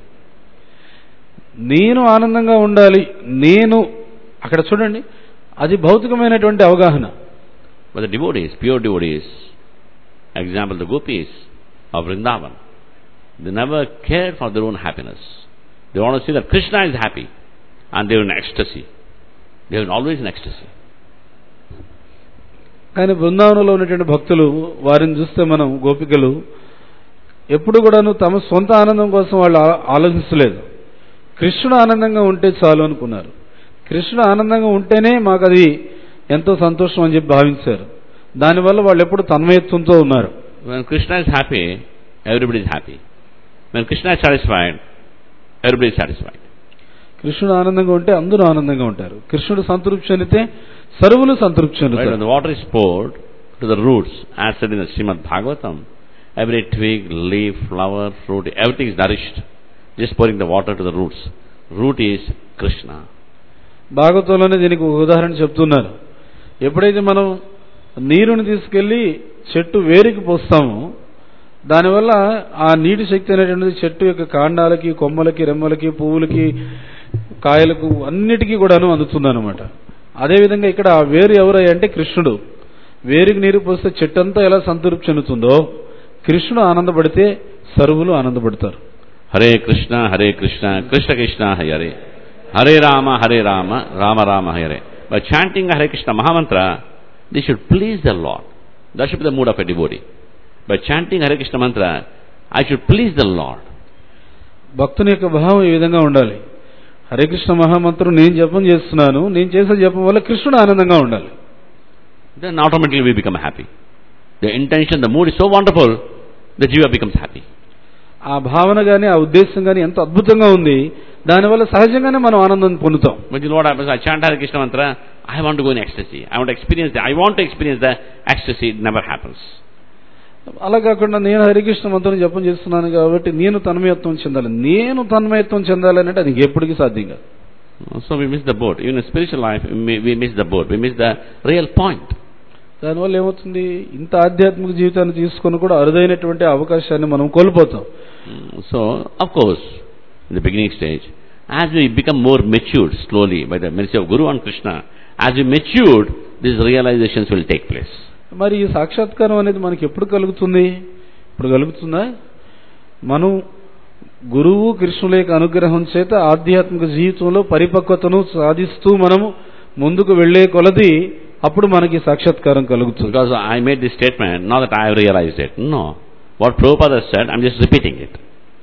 [SPEAKER 2] నేను ఆనందంగా ఉండాలి, నేను అక్కడ చూడండి, అది భౌతికమైనటువంటి అవగాహన.
[SPEAKER 1] But the devotees, pure devotees, example the gopis of Vrindavan, they never cared for their own happiness. They want to see that Krishna is happy and they are in ecstasy. They are always in ecstasy.
[SPEAKER 2] కానీ బృందావనంలో ఉన్నటువంటి భక్తులు, వారిని చూస్తే మనం గోపికలు ఎప్పుడు కూడాను తమ సొంత ఆనందం కోసం వాళ్ళు ఆలోచించలేదు. కృష్ణుడు ఆనందంగా ఉంటే చాలు అనుకున్నారు. కృష్ణుడు ఆనందంగా ఉంటేనే మాకు అది ఎంతో సంతోషం అని చెప్పి భావించారు. దానివల్ల వాళ్ళు ఎప్పుడు తన్మయత్వంతో ఉన్నారు.
[SPEAKER 1] When Krishna is happy, everybody is happy. When Krishna is satisfied, everybody is satisfied.
[SPEAKER 2] కృష్ణుడు ఆనందంగా ఉంటే అందరూ ఆనందంగా ఉంటారు. కృష్ణుడు సంతృప్తి చెందితే సర్వులు సంతృప్తి చెందుతారు.
[SPEAKER 1] When the water is poured to the roots, as said in the Srimad Bhagavatam, every twig, leaf, flower, fruit, everything is nourished. Just pouring the water to the roots. Root is Krishna.
[SPEAKER 2] భాగవతంలోనే దీనికి ఒక ఉదాహరణ చెప్తున్నారు. ఎప్పుడైతే మనం నీరుని తీసుకెళ్లి చెట్టు వేరికి పోస్తామో దానివల్ల ఆ నీటి శక్తి అనేటువంటిది చెట్టు యొక్క కాండాలకి, కొమ్మలకి, రెమ్మలకి, పువ్వులకి, కాయలకు అన్నిటికీ కూడాను అందుతుందన్నమాట. అదేవిధంగా ఇక్కడ ఆ వేరు ఎవరయ్య అంటే కృష్ణుడు. వేరుకి నీరు పోస్తే చెట్టు అంతా ఎలా సంతృప్తి చెందుతుందో కృష్ణుడు ఆనందపడితే సర్వులు ఆనందపడతారు.
[SPEAKER 1] Hare Krishna, Krishna Krishna, Hare Hare Rama, Rama Rama, Hare. By chanting Hare Krishna Mahamantra, they should please the Lord. That should be the mood of a devotee. By chanting Hare Krishna mantra, I should please the Lord.
[SPEAKER 2] భక్తుని యొక్క భావం ఈ విధంగా ఉండాలి. హరే కృష్ణ మహామంత్రం నేను జపం చేస్తున్నాను, నేను చేసే జపం వల్ల కృష్ణుడు ఆనందంగా ఉండాలి.
[SPEAKER 1] Then automatically we become happy. The intention, the mood is so wonderful, the jiva becomes happy.
[SPEAKER 2] ఆ భావన గాని ఆ ఉద్దేశం గాని ఎంత అద్భుతంగా ఉంది, దానివల్ల సహజంగానే మనం ఆనందం పొందుతాం.
[SPEAKER 1] But you know what happens? I chant Hare Krishna mantra, I want to go in ecstasy. I want to experience the ecstasy. It never happens.
[SPEAKER 2] అలా కాకుండా నేను హరికృష్ణ మంత్రం జపం చేస్తున్నాను కాబట్టి నేను తన్మయత్వం చెందాలి అంటే అది ఎప్పటికీ సాధ్యం కాదు.
[SPEAKER 1] So we miss the boat. Even in spiritual life, we miss the boat. We miss the real point.
[SPEAKER 2] దానివల్ల ఏమవుతుంది, ఇంత ఆధ్యాత్మిక జీవితాన్ని తీసుకొని కూడా అరుదైనటువంటి అవకాశాన్ని మనం కోల్పోతాం.
[SPEAKER 1] So of course, in the beginning stage, as we become more matured slowly by the mercy of Guru and Krishna, as we matured, these realizations will take place.
[SPEAKER 2] మరి ఈ సాక్షాత్కారం అనేది మనకి ఎప్పుడు కలుగుతుంది? ఇప్పుడు కలుగుతుందా? మనం గురువు కృష్ణుల యొక్క అనుగ్రహం చేత ఆధ్యాత్మిక జీవితంలో పరిపక్వతను సాధిస్తూ మనము ముందుకు వెళ్లే కొలది అప్పుడు మనకి సాక్షాత్కారం కలుగుతుంది.
[SPEAKER 1] Because I made this statement, not that I have realized it. No. What Prabhupada said, I am just repeating it.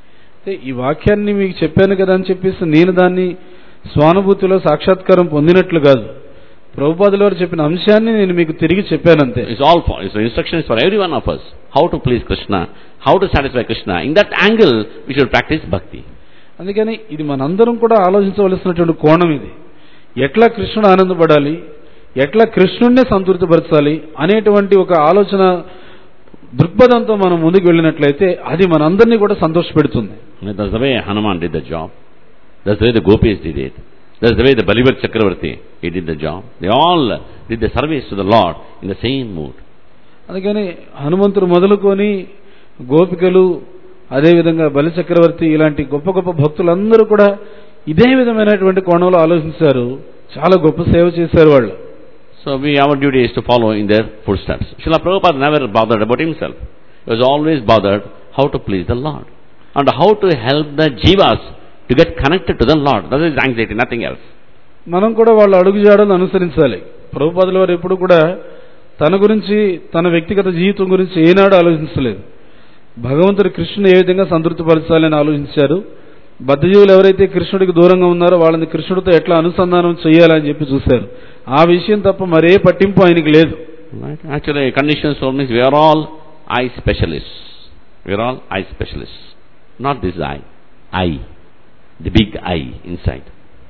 [SPEAKER 2] ఈ వాక్యాన్ని మీకు చెప్పాను కదా అని చెప్పేసి నేను దాన్ని స్వానుభూతిలో సాక్షాత్కారం పొందినట్లు కాదు. ప్రభుపాదుల వారు చెప్పిన అంశాన్ని నేను మీకు తిరిగి చెప్పానంతే.
[SPEAKER 1] It's the instructions for every one of us. How to please Krishna, how to satisfy Krishna. In that angle, we should practice bhakti.
[SPEAKER 2] అందుకని ఇది మనందరం కూడా ఆలోచించవలసినటువంటి కోణం ఇది. ఎట్లా కృష్ణుడు ఆనందపడాలి, ఎట్లా కృష్ణుడినే సంతృప్తిపరచాలి అనేటువంటి ఒక ఆలోచన దృక్పథంతో మనం ముందుకు వెళ్ళినట్లయితే అది మనందరినీ కూడా సంతోషపెడుతుంది.
[SPEAKER 1] That's the way Hanuman did the job. That's the way the gopis did it. That's the way the Balivar Chakravarti, he did the job. They all did the service to the Lord in the same mood. అందుకని హనుమంతుడు మొదలుకొని గోపికలు అదేవిధంగా బలి చక్రవర్తి ఇలాంటి గొప్ప గొప్ప భక్తులందరూ కూడా ఇదే విధమైనటువంటి కోణంలో ఆలోచించారు. చాలా గొప్ప సేవ చేశారు వాళ్ళు. So our duty is to follow in their footsteps. Srila Prabhupada never bothered about himself. He was always bothered how to please the Lord and how to help the jivas to get connected to the Lord. That is anxiety, nothing else.
[SPEAKER 2] మనం కూడా వాళ్ళ అడుగుజాడలను అనుసరించాలి. ప్రభుపాదుల వారు ఎప్పుడు కూడా తన గురించి తన వ్యక్తిగత జీవితం గురించి ఏనాడు ఆలోచించలేదు. భగవంతుడు కృష్ణుని ఏ విధంగా సంతృప్తిపరచాలని ఆలోచించారు. బద్ధజీవులు ఎవరైతే కృష్ణుడికి దూరంగా ఉన్నారో వాళ్ళని కృష్ణుడితో ఎట్లా అనుసంధానం చేయాలని చెప్పి చూశారు. ఆ విషయం తప్ప మరే పట్టింపు ఆయనకి లేదు.
[SPEAKER 1] Actually, conditions for me, we are all eye specialists. We are all eye specialists. Not this eye. The big eye inside.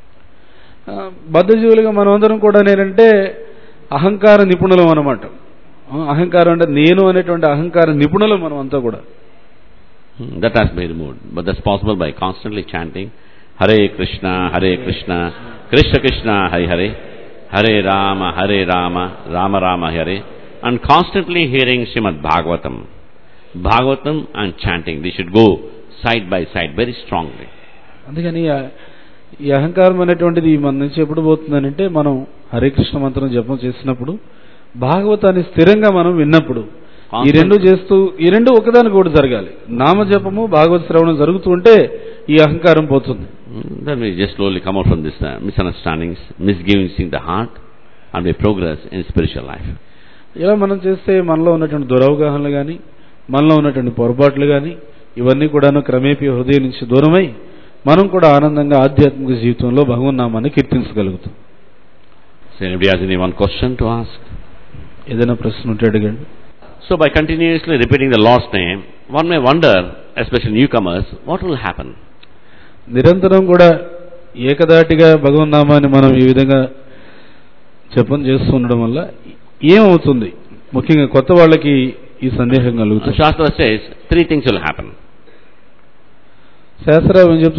[SPEAKER 2] బద్ధజీవులుగా మనం అందరం కూడా నేనంటే అహంకార నిపుణులం అన్నమాట. అహంకారం అంటే నేను అనేటువంటి అహంకార నిపుణులం మనం అంతా కూడా.
[SPEAKER 1] That has been removed, but that's possible by constantly chanting Hare Krishna, Krishna Krishna, Hare Hare Rama, Rama Rama, Hare, and constantly hearing Srimad Bhagavatam and chanting. They should go side by side very strongly.
[SPEAKER 2] అందుకని ఈ అహంకారం అనేటువంటిది మన నుంచి ఎప్పుడు పోతుందనంటే మనం హరే కృష్ణ మంత్రం జపం చేసినప్పుడు భాగవతాన్ని స్థిరంగా మనం విన్నప్పుడు ఈ రెండు ఒకదానికి కూడా జరగాలి. నామజపము భాగవత శ్రవణం జరుగుతూ ఉంటే ఈ అహంకారం పోతుంది.
[SPEAKER 1] Then we just slowly come out from this misunderstandings, misgivings in the heart, and we progress in spiritual life.
[SPEAKER 2] ఇలా మనం చేస్తే మనలో ఉన్నటువంటి దురవగాహనలు కానీ మనలో ఉన్నటువంటి పొరపాట్లు కానీ ఇవన్నీ కూడాను క్రమేపీ హృదయం నుంచి దూరమై మనం కూడా ఆనందంగా ఆధ్యాత్మిక జీవితంలో భగవన్నామాన్ని కీర్తించగలుగుతాం.
[SPEAKER 1] So anybody has any one question to ask?
[SPEAKER 2] ఏదైనా ప్రశ్న ఉంటే అడగండి.
[SPEAKER 1] So by continuously repeating the Lord's name, one may wonder, especially newcomers, what will happen?
[SPEAKER 2] నిరంతరం కూడా ఏకదాటిగా భగవన్నామాన్ని మనం ఈ విధంగా జపం చేస్తూ ఉండడం వల్ల ఏమవుతుంది? ముఖ్యంగా కొత్త వాళ్ళకి ఈ సందేహం కలుగుతుంది.
[SPEAKER 1] Shastra says 3 things will happen.
[SPEAKER 2] శాస్త్రం ఏం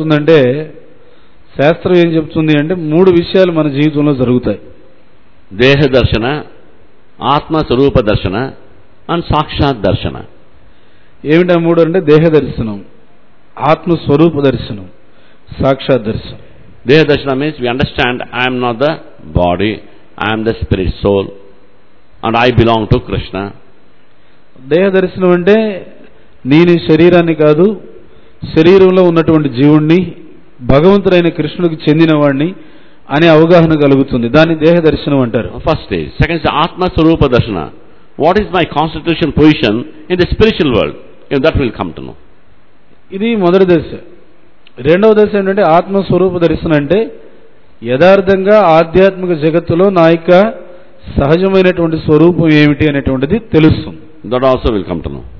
[SPEAKER 2] చెప్తుంది అంటే 3 విషయాలు మన జీవితంలో జరుగుతాయి.
[SPEAKER 1] దేహ దర్శన, ఆత్మ స్వరూప దర్శన అండ్ సాక్షాత్ దర్శన.
[SPEAKER 2] ఏమిటా 3 అంటే దేహ దర్శనం, ఆత్మ స్వరూప దర్శనం, సాక్షాత్ దర్శనం.
[SPEAKER 1] దేహ దర్శన means we understand I am not the body, I am the spirit soul and I belong to Krishna.
[SPEAKER 2] దేహ దర్శనం అంటే నేను శరీరాన్ని కాదు, శరీరంలో ఉన్నటువంటి జీవుణ్ణి భగవంతుడైన కృష్ణుడికి చెందినవాడిని అనే అవగాహన కలుగుతుంది. దాన్ని దేహ దర్శనం అంటారు.
[SPEAKER 1] First stage. Second is Atma Swarupa Darshana. What is my constitutional position in the spiritual world? That will come to know.
[SPEAKER 2] ఇది మొదటి దశ. రెండవ దశ ఏంటంటే ఆత్మస్వరూప దర్శనం అంటే యథార్థంగా ఆధ్యాత్మిక జగత్తులో నా యొక్క సహజమైనటువంటి స్వరూపం ఏమిటి అనేటువంటిది తెలుస్తుంది.
[SPEAKER 1] That also will come to know.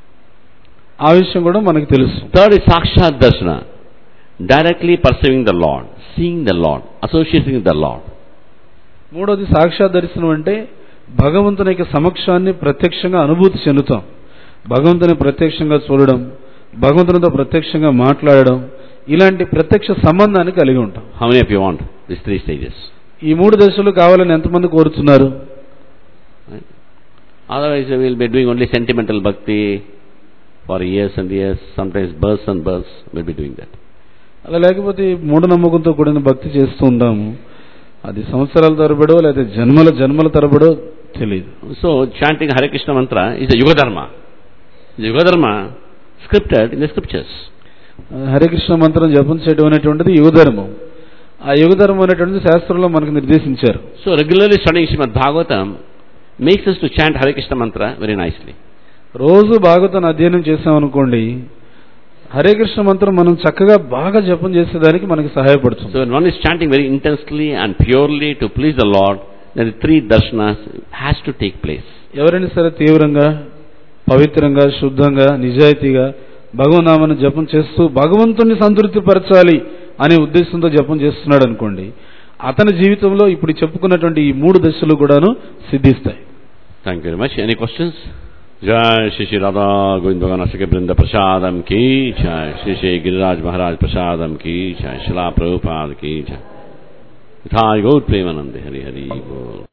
[SPEAKER 2] ఆ విషయం కూడా మనకు తెలుస్తుంది.
[SPEAKER 1] Third is Sakshat Darshana. Directly perceiving the Lord, seeing the Lord, associating with the Lord.
[SPEAKER 2] మూడోది సాక్షాత్ దర్శనం అంటే భగవంతుని యొక్క సమక్షాన్ని ప్రత్యక్షంగా అనుభూతి చెందుతాం. భగవంతుని ప్రత్యక్షంగా చూడడం, భగవంతునితో ప్రత్యక్షంగా మాట్లాడడం, ఇలాంటి ప్రత్యక్ష సంబంధాన్ని కలిగి ఉంటాం.
[SPEAKER 1] How many of you want these 3 stages?
[SPEAKER 2] ఈ 3 దశలు కావాలని ఎంతమంది కోరుతున్నారు?
[SPEAKER 1] Right? Otherwise we will be doing only sentimental bhakti for years and years, sometimes births and births we'll be doing that.
[SPEAKER 2] అలా లేకపోతే మూఢనమ్మకంతో కూడిన భక్తి చేస్తూ ఉంటాము. అది సంవత్సరాల తరబడో లేదా జన్మల తరబడో తెలియదు.
[SPEAKER 1] So chanting Hare Krishna mantra is a yuga dharma. The yuga dharma scripted in the scriptures.
[SPEAKER 2] Hare Krishna మంత్రం జపం చేయడం అనేటువంటిది యుగధర్మం. ఆ యుగధర్మం అనేటువంటిది శాస్త్రంలో మనకు నిర్దేశించారు.
[SPEAKER 1] So regularly studying Srimad Bhagavatam makes us to chant Hare Krishna mantra very nicely.
[SPEAKER 2] రోజు భాగవతాన్ని అధ్యయనం చేసామనుకోండి, హరే కృష్ణ మంత్రం మనం చక్కగా బాగా జపం చేసేదానికి మనకి సహాయపడుతుంది.
[SPEAKER 1] So when one is chanting very intensely and purely to please the Lord, then the 3 darshanas has to take place.
[SPEAKER 2] ఎవరైనా సరే తీవ్రంగా, పవిత్రంగా, శుద్ధంగా, నిజాయితీగా భగవన్నామాన్ని జపం చేస్తూ భగవంతుని సంతృప్తి పరచాలి అనే ఉద్దేశంతో జపం చేస్తున్నాడు అనుకోండి, అతని జీవితంలో ఇప్పుడు చెప్పుకున్నటువంటి ఈ 3 దశలు కూడాను సిద్ధిస్తాయి.
[SPEAKER 1] Thank you very much. Any questions? Jai Shri Shri Radha Govind Bhagavan Asake Brinda Prasadam ki Jai, Shri Shri Giriraj Maharaj Prasadam ki Jai, Srila Prabhupada ki Jai. Thai Gaur Premanande Hari Hari Gaur.